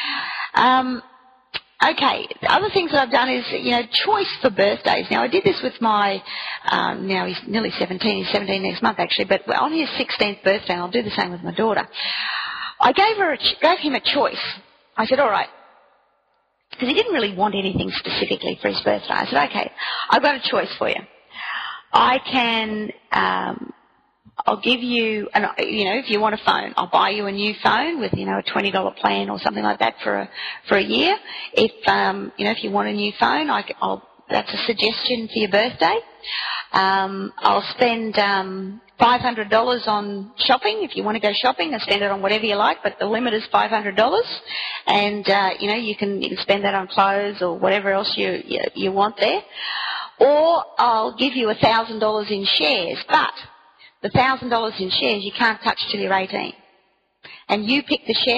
Okay, the other things that I've done is, choice for birthdays. Now, I did this with my, now he's nearly 17, he's 17 next month actually, but on his 16th birthday, and I'll do the same with my daughter, I gave him a choice. I said, all right, because he didn't really want anything specifically for his birthday. I said, okay, I've got a choice for you. I can, I'll give you, if you want a phone, I'll buy you a new phone with, a $20 plan or something like that for a year. If, if you want a new phone, that's a suggestion for your birthday. I'll spend, $500 on shopping. If you want to go shopping, I'll spend it on whatever you like, but the limit is $500. And, you can spend that on clothes or whatever else you want there. Or I'll give you $1,000 in shares, but the $1,000 in shares you can't touch till you're 18. And you pick the share,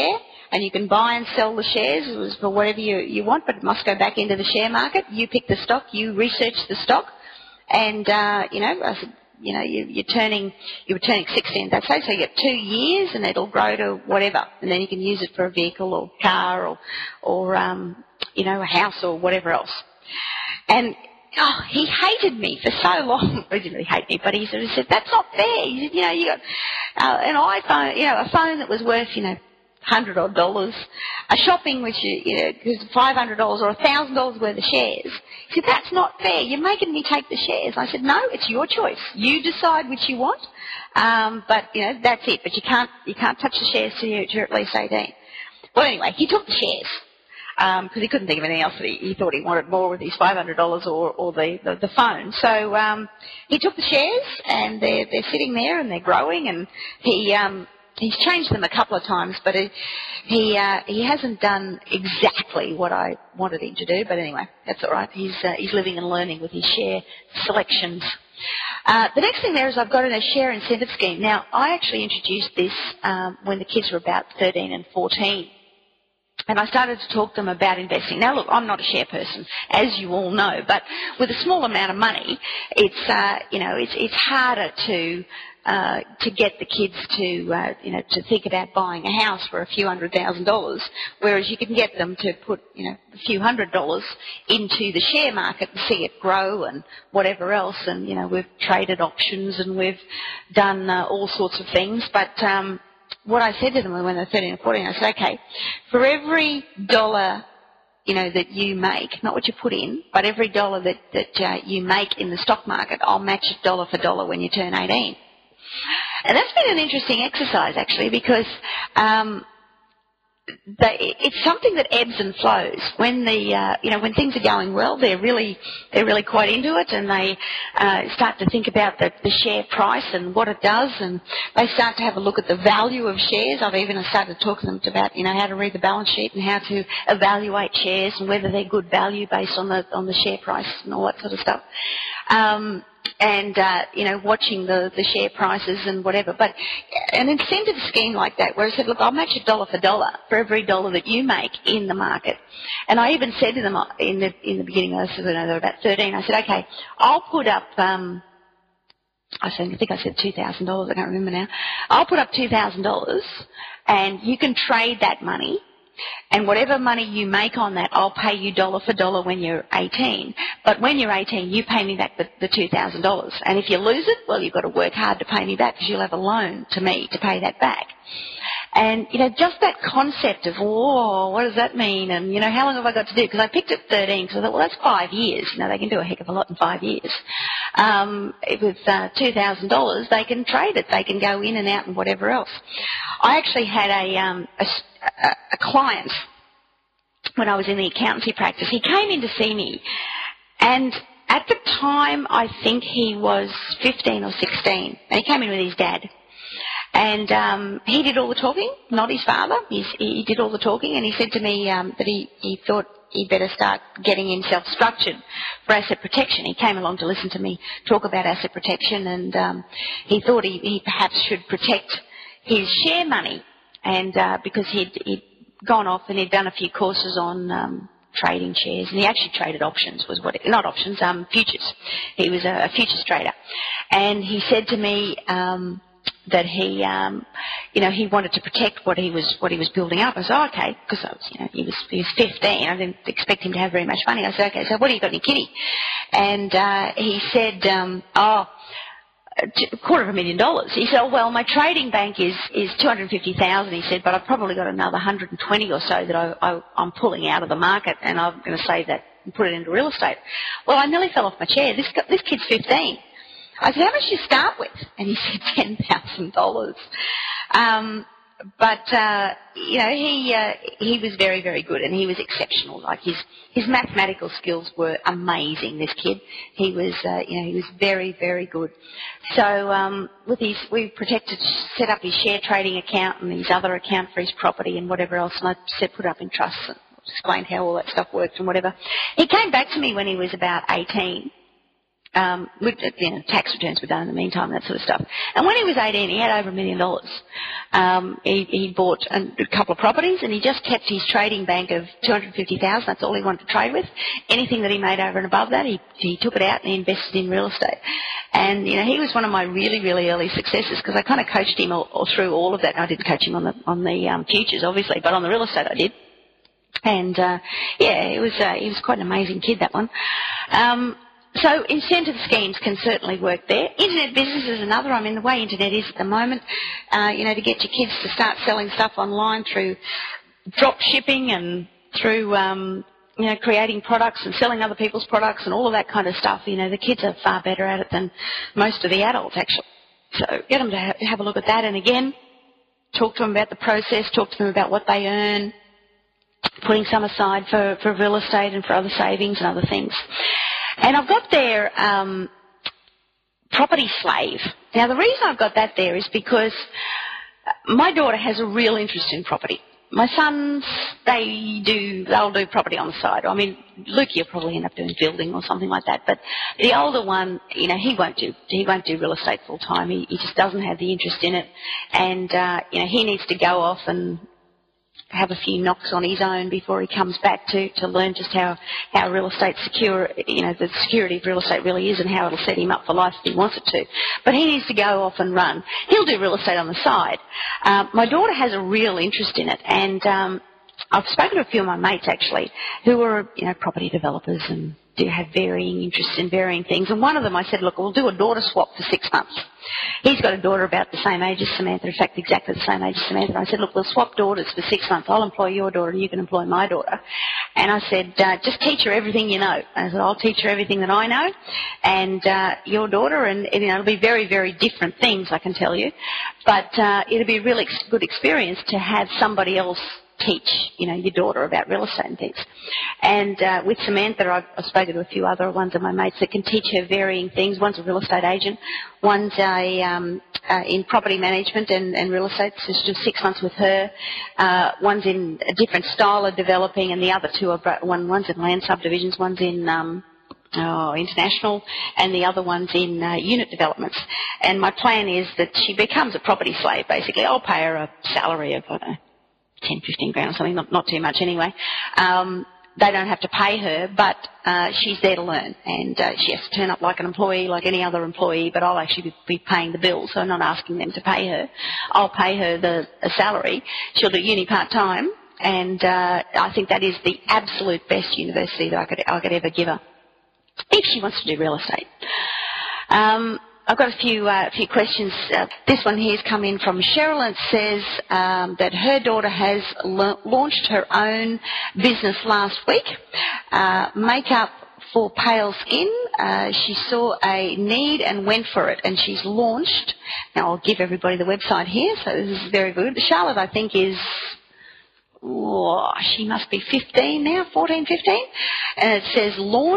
and you can buy and sell the shares for whatever you want, but it must go back into the share market. You pick the stock, you research the stock, and, I said, you were turning 16 that day, so you get 2 years and it'll grow to whatever, and then you can use it for a vehicle or car or a house or whatever else. And he hated me for so long. He didn't really hate me, but he sort of said, that's not fair. He said, you got an iPhone, a phone that was worth, $100 odd, a shopping which, was $500 or $1,000 worth of shares. He said, that's not fair. You're making me take the shares. I said, no, it's your choice. You decide which you want. But that's it. But you can't touch the shares till you're at least 18. Well, anyway, he took the shares. Because he couldn't think of anything else that he thought he wanted more with his $500 or the phone. So he took the shares, and they're sitting there and they're growing, and he's changed them a couple of times, but he hasn't done exactly what I wanted him to do. But anyway, that's all right. He's living and learning with his share selections. The next thing there is I've got a share incentive scheme. Now, I actually introduced this when the kids were about 13 and 14. And I started to talk to them about investing. Now, look, I'm not a share person, as you all know, but with a small amount of money, it's harder to get the kids to think about buying a house for a few $100,000, whereas you can get them to put, a few $100 into the share market and see it grow and whatever else. And, we've traded options and we've done all sorts of things, but what I said to them when they were 13 and 14, I said, okay, for every dollar, that you make, not what you put in, but every dollar that you make in the stock market, I'll match it dollar for dollar when you turn 18. And that's been an interesting exercise, actually, because it's something that ebbs and flows. When when things are going well, they're really quite into it, and they start to think about the share price and what it does, and they start to have a look at the value of shares. I've even started talking to them about how to read the balance sheet and how to evaluate shares and whether they're good value based on the share price and all that sort of stuff. Watching the share prices and whatever. But an incentive scheme like that, where I said, look, I'll match it dollar for dollar for every dollar that you make in the market. And I even said to them in the beginning, I said, they were about 13, I said, okay, I'll put up, I think I said $2,000, I can't remember now. I'll put up $2,000 and you can trade that money. And whatever money you make on that, I'll pay you dollar for dollar when you're 18. But when you're 18, you pay me back the $2,000. And if you lose it, well, you've got to work hard to pay me back because you'll have a loan to me to pay that back. And, just that concept of, what does that mean? And, how long have I got to do? Because I picked at 13 because I thought, well, that's 5 years. They can do a heck of a lot in 5 years. With $2,000, they can trade it. They can go in and out and whatever else. I actually had a client when I was in the accountancy practice. He came in to see me, and at the time I think he was 15 or 16, and he came in with his dad. And he did all the talking, not his father. He did all the talking, and he said to me that he thought he'd better start getting himself structured for asset protection. He came along to listen to me talk about asset protection, and he thought he perhaps should protect his share money. And because he'd gone off and he'd done a few courses on trading shares, and he actually traded options, futures. He was a futures trader. And he said to me that he wanted to protect what he was building up. I said, okay, because he was 15. I didn't expect him to have very much money. I said, okay, so what do you got in your kitty? And he said, $250,000. He said, well, my trading bank is $250,000. He said, but I've probably got another 120 or so that I'm pulling out of the market, and I'm going to save that and put it into real estate. Well, I nearly fell off my chair. This kid's 15. I said, how much did you start with? And he said $10,000. He was very, very good, and he was exceptional. Like his mathematical skills were amazing. This kid, he was very, very good. So we set up his share trading account and his other account for his property and whatever else. And I said put up in trusts and explained how all that stuff worked and whatever. He came back to me when he was about 18. Tax returns were done in the meantime, that sort of stuff. And when he was 18, he had over $1 million. He bought a couple of properties, and he just kept his trading bank of $250,000. That's all he wanted to trade with. Anything that he made over and above that, he took it out and he invested in real estate. And, you know, he was one of my really, really early successes because I kind of coached him all through all of that. I didn't coach him on the futures, obviously, but on the real estate I did. And, he was quite an amazing kid, that one. So incentive schemes can certainly work there. Internet business is another. I mean, the way internet is at the moment, to get your kids to start selling stuff online through drop shipping and through, creating products and selling other people's products and all of that kind of stuff. You know, the kids are far better at it than most of the adults, actually. So get them to have a look at that. And again, talk to them about the process, talk to them about what they earn, putting some aside for real estate and for other savings and other things. And I've got there Property Slave. Now, the reason I've got that there is because my daughter has a real interest in property. My sons, they'll do property on the side. I mean, Luke, you'll probably end up doing building or something like that. But the older one, you know, he won't do real estate full time. He just doesn't have the interest in it. And, he needs to go off and have a few knocks on his own before he comes back to learn just how real estate the security of real estate really is and how it'll set him up for life if he wants it to. But he needs to go off and run. He'll do real estate on the side. My daughter has a real interest in it, and I've spoken to a few of my mates actually who are, property developers and do have varying interests in varying things. And one of them I said, look, we'll do a daughter swap for 6 months. He's got a daughter about the same age as Samantha, in fact, exactly the same age as Samantha. And I said, look, we'll swap daughters for 6 months. I'll employ your daughter and you can employ my daughter. And I said, just teach her everything you know. And I said, I'll teach her everything that I know and your daughter, and it'll be very, very different things, I can tell you. But it'll be a really good experience to have somebody else teach, your daughter about real estate and things. And with Samantha, I've spoken to a few other ones of my mates that can teach her varying things. One's a real estate agent, one's in property management and real estate, so she'll do 6 months with her. One's in a different style of developing, and the other two are one's in land subdivisions, one's in international, and the other one's in unit developments. And my plan is that she becomes a property slave, basically. I'll pay her a salary of, 10, 15 grand or something, not too much anyway. They don't have to pay her, but she's there to learn, and she has to turn up like an employee, like any other employee, but I'll actually be paying the bills, so I'm not asking them to pay her. I'll pay her a salary. She'll do uni part-time, and I think that is the absolute best university that I could ever give her, if she wants to do real estate. I've got a few questions. This one here has come in from Cheryl, and it says that her daughter has launched her own business last week, makeup for pale skin. She saw a need and went for it, and she's launched. Now, I'll give everybody the website here, so this is very good. Charlotte, I think, is... she must be 15 now, 14, 15. And it says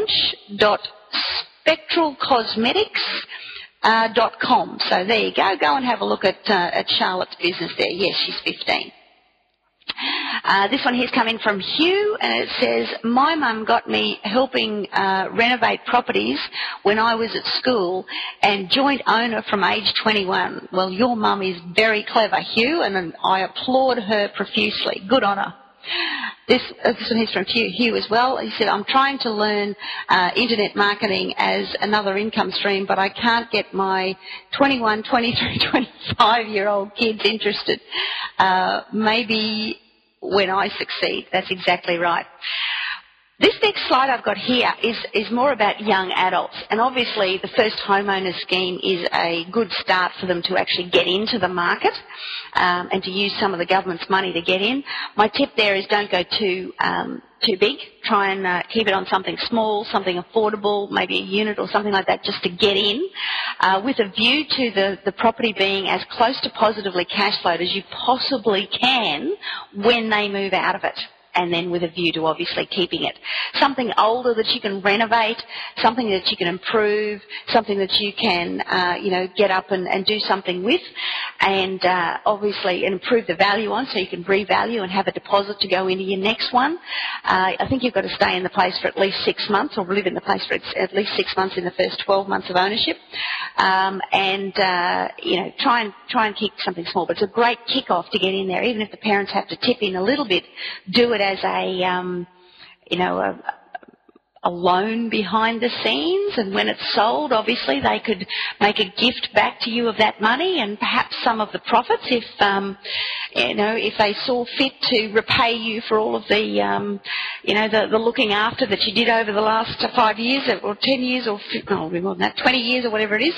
launch.spectralcosmetics.com. So there you go. Go and have a look at Charlotte's business there. Yes, she's 15. This one here's coming from Hugh, and it says, my mum got me helping renovate properties when I was at school and joint owner from age 21. Well, your mum is very clever, Hugh, and I applaud her profusely. Good on her. This one is from Hugh as well. He said, I'm trying to learn internet marketing as another income stream, but I can't get my 21, 23, 25-year-old kids interested. Maybe when I succeed. That's exactly right. This next slide I've got here is more about young adults, and obviously the first homeowner scheme is a good start for them to actually get into the market and to use some of the government's money to get in. My tip there is don't go too big. Try and keep it on something small, something affordable, maybe a unit or something like that, just to get in, with a view to the property being as close to positively cash flowed as you possibly can when they move out of it. and then with a view to obviously keeping it. Something older that you can renovate, something that you can improve, something that you can, get up and do something with, and obviously improve the value on, so you can revalue and have a deposit to go into your next one. I think you've got to stay in the place for at least 6 months, or live in the place for at least 6 months in the first 12 months of ownership, try and keep something small. But it's a great kick-off to get in there, even if the parents have to tip in a little bit. Do it as a loan behind the scenes, and when it's sold, obviously they could make a gift back to you of that money, and perhaps some of the profits if they saw fit to repay you for all of the looking after that you did over the last 5 years or 10 years or more than that, 20 years or whatever it is.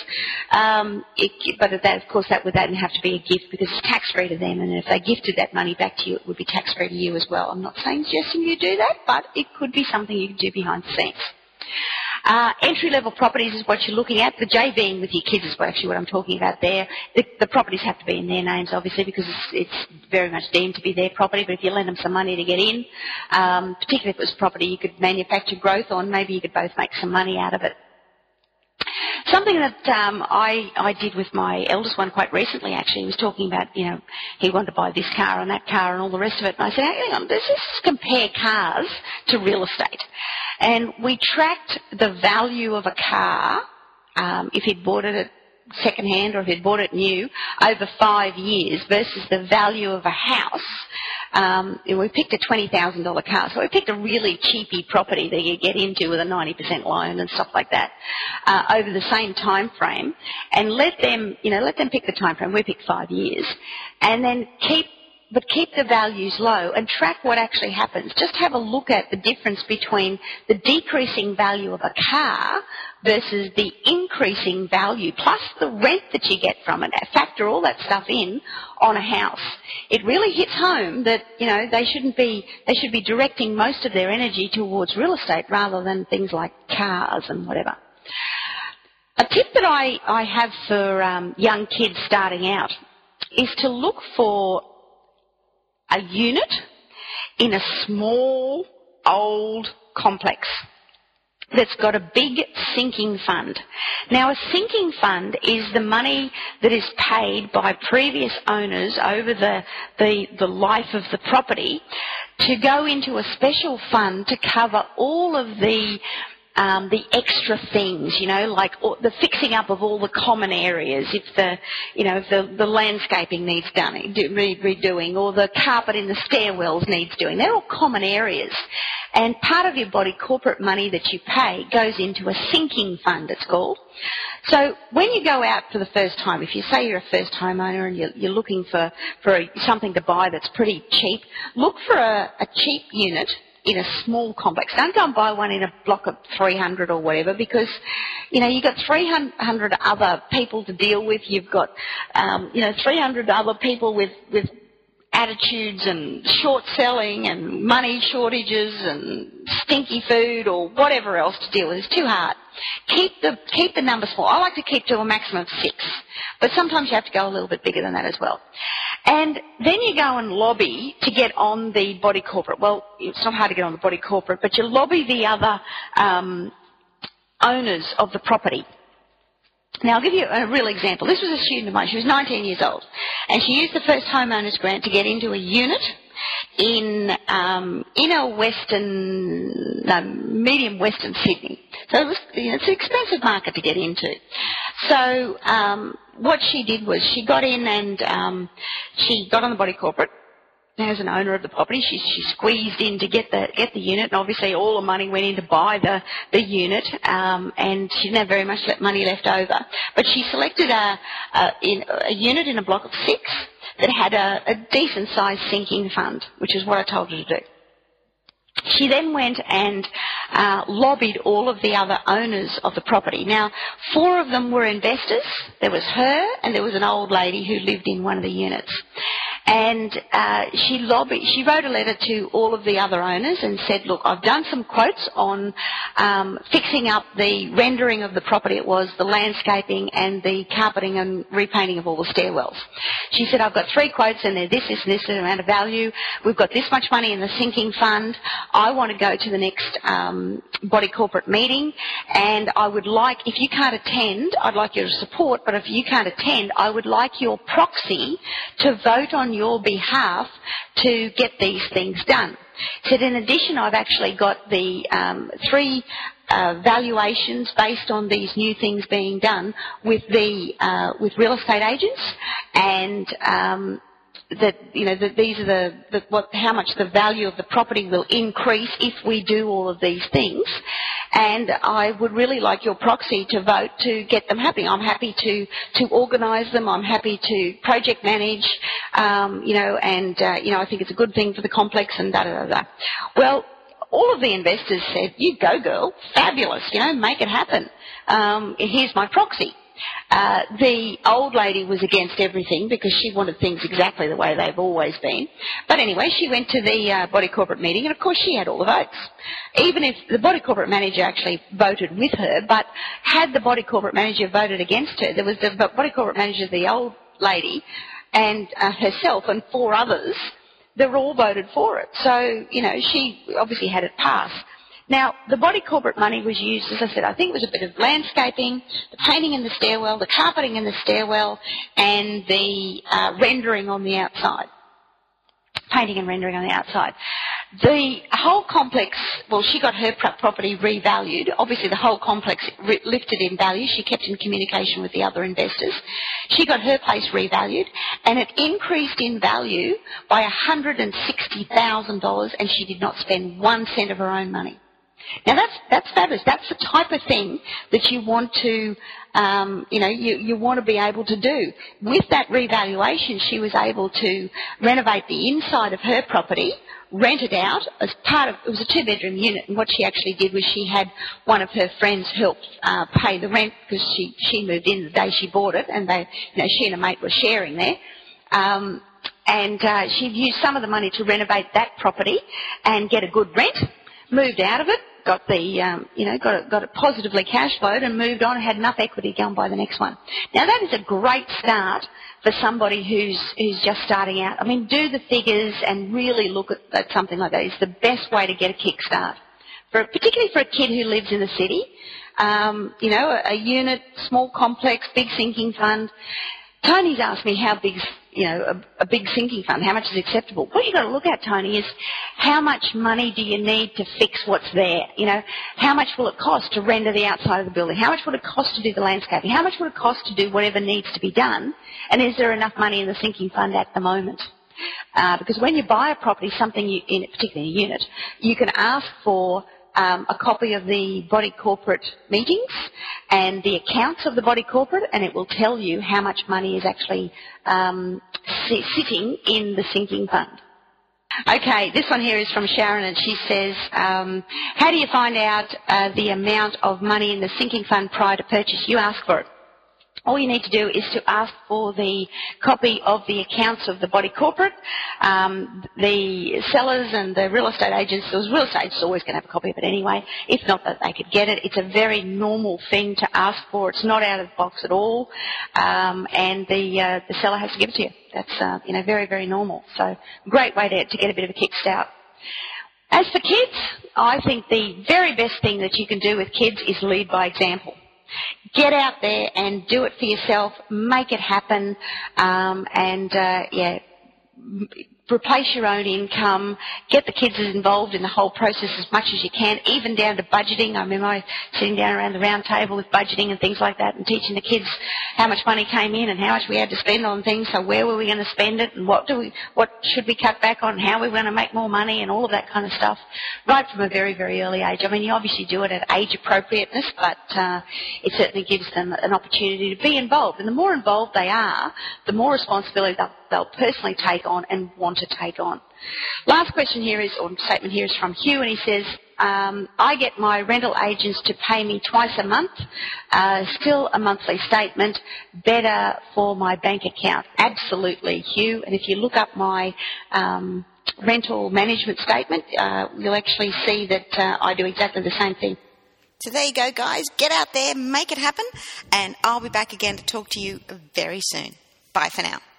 But that, of course, that would then have to be a gift, because it's tax-free to them, and if they gifted that money back to you, it would be tax-free to you as well. I'm not suggesting you do that, but it could be something you could do behind the scenes. Entry-level properties is what you're looking at. The J being with your kids is actually what I'm talking about there. The properties have to be in their names, obviously, because it's very much deemed to be their property. But if you lend them some money to get in, particularly if it was property you could manufacture growth on, maybe you could both make some money out of it. Something that I did with my eldest one quite recently, actually, he was talking about, he wanted to buy this car and that car and all the rest of it. And I said, hang on, let's just compare cars to real estate. And we tracked the value of a car, if he'd bought it at second-hand or if he'd bought it new, over 5 years versus the value of a house. We picked a $20,000 car, so we picked a really cheapy property that you get into with a 90% loan and stuff like that, over the same time frame, and let them pick the time frame. We picked 5 years, and then keep the values low and track what actually happens. Just have a look at the difference between the decreasing value of a car versus the increasing value, plus the rent that you get from it. Factor all that stuff in on a house. It really hits home that, they should be directing most of their energy towards real estate rather than things like cars and whatever. A tip that I have for young kids starting out is to look for a unit in a small, old complex that's got a big sinking fund. Now, a sinking fund is the money that is paid by previous owners over the life of the property to go into a special fund to cover all of the extra things, like the fixing up of all the common areas, if the landscaping needs redoing, or the carpet in the stairwells needs doing. They're all common areas. And part of your body corporate money that you pay goes into a sinking fund, it's called. So when you go out for the first time, if you say you're a first homeowner and you're looking for something to buy that's pretty cheap, look for a cheap unit in a small complex. Don't go and buy one in a block of 300 or whatever, because, you've got 300 other people to deal with. You've got, 300 other people with attitudes and short selling and money shortages and stinky food or whatever else to deal with. It's too hard. Keep the number small. I like to keep to a maximum of 6, but sometimes you have to go a little bit bigger than that as well. And then you go and lobby to get on the body corporate. Well, it's not hard to get on the body corporate, but you lobby the other owners of the property. Now, I'll give you a real example. This was a student of mine. She was 19 years old, and she used the first homeowners grant to get into a unit in medium western Sydney. So it was, it's an expensive market to get into. So what she did was she got in and she got on the body corporate. As an owner of the property, she squeezed in to get the unit, and obviously all the money went in to buy the unit, and she didn't have very much money left over. But she selected a unit in a block of 6 that had a decent-sized sinking fund, which is what I told her to do. She then went and lobbied all of the other owners of the property. Now, 4 of them were investors. There was her, and there was an old lady who lived in one of the units. And she wrote a letter to all of the other owners and said, look, I've done some quotes on fixing up the rendering of the property. It was the landscaping and the carpeting and repainting of all the stairwells. She said, I've got 3 quotes and they're this amount of value. We've got this much money in the sinking fund. I want to go to the next body corporate meeting, and I would like, if you can't attend, I'd like your support, but if you can't attend, I would like your proxy to vote on your behalf to get these things done. Said, in addition, I've actually got the 3 valuations based on these new things being done with real estate agents, and that these are how much the value of the property will increase if we do all of these things, and I would really like your proxy to vote to get them happening. I'm happy to organise them. I'm happy to project manage, and I think it's a good thing for the complex and da da da da. Well, all of the investors said, "You go, girl, fabulous, make it happen. Here's my proxy." The old lady was against everything because she wanted things exactly the way they've always been. But anyway, she went to the body corporate meeting, and of course she had all the votes. Even if the body corporate manager actually voted with her, but had the body corporate manager voted against her, there was the body corporate manager, the old lady, and herself and 4 others, they were all voted for it. So, she obviously had it pass. Now, the body corporate money was used, as I said, I think it was a bit of landscaping, the painting in the stairwell, the carpeting in the stairwell, and the rendering on the outside. Painting and rendering on the outside. The whole complex, well, she got her property revalued. Obviously, the whole complex lifted in value. She kept in communication with the other investors. She got her place revalued, and it increased in value by $160,000, and she did not spend 1 cent of her own money. Now that's fabulous. That's the type of thing that you want to, you want to be able to do. With that revaluation, she was able to renovate the inside of her property, rent it out as part of, it was a 2-bedroom unit, and what she actually did was she had one of her friends help pay the rent because she moved in the day she bought it, and she and a mate were sharing there. And she used some of the money to renovate that property and get a good rent. Moved out of it, got it positively cash flowed, and moved on and had enough equity to go and buy the next one. Now that is a great start for somebody who's just starting out. I mean, do the figures and really look at something like that. It's the best way to get a kickstart, particularly for a kid who lives in the city. A unit, small complex, big sinking fund. Tony's asked me how big's, a big sinking fund, how much is acceptable. What you've got to look at, Tony, is how much money do you need to fix what's there? How much will it cost to render the outside of the building? How much would it cost to do the landscaping? How much would it cost to do whatever needs to be done? And is there enough money in the sinking fund at the moment? Because when you buy a property, particularly a unit, you can ask for a copy of the body corporate meetings and the accounts of the body corporate, and it will tell you how much money is actually sitting in the sinking fund. Okay, this one here is from Sharon, and she says, how do you find out the amount of money in the sinking fund prior to purchase? You ask for it. All you need to do is to ask for the copy of the accounts of the body corporate. The sellers and the real estate agents, the real estate agents are always going to have a copy of it anyway. If not that they could get it. It's a very normal thing to ask for. It's not out of the box at all. And the seller has to give it to you. That's, very, very normal. So great way to get a bit of a kickstart. As for kids, I think the very best thing that you can do with kids is lead by example. Get out there and do it for yourself, make it happen, replace your own income, get the kids involved in the whole process as much as you can, even down to budgeting. I remember sitting down around the round table with budgeting and things like that and teaching the kids how much money came in and how much we had to spend on things, so where were we going to spend it and what should we cut back on, how we were going to make more money and all of that kind of stuff, right from a very, very early age. I mean, you obviously do it at age appropriateness, but it certainly gives them an opportunity to be involved. And the more involved they are, the more responsibility they'll personally take on and want to take on. Last question here is, or statement here is from Hugh, and he says, I get my rental agents to pay me twice a month, still a monthly statement, better for my bank account. Absolutely, Hugh. And if you look up my rental management statement, you'll actually see that I do exactly the same thing. So there you go, guys. Get out there, make it happen, and I'll be back again to talk to you very soon. Bye for now.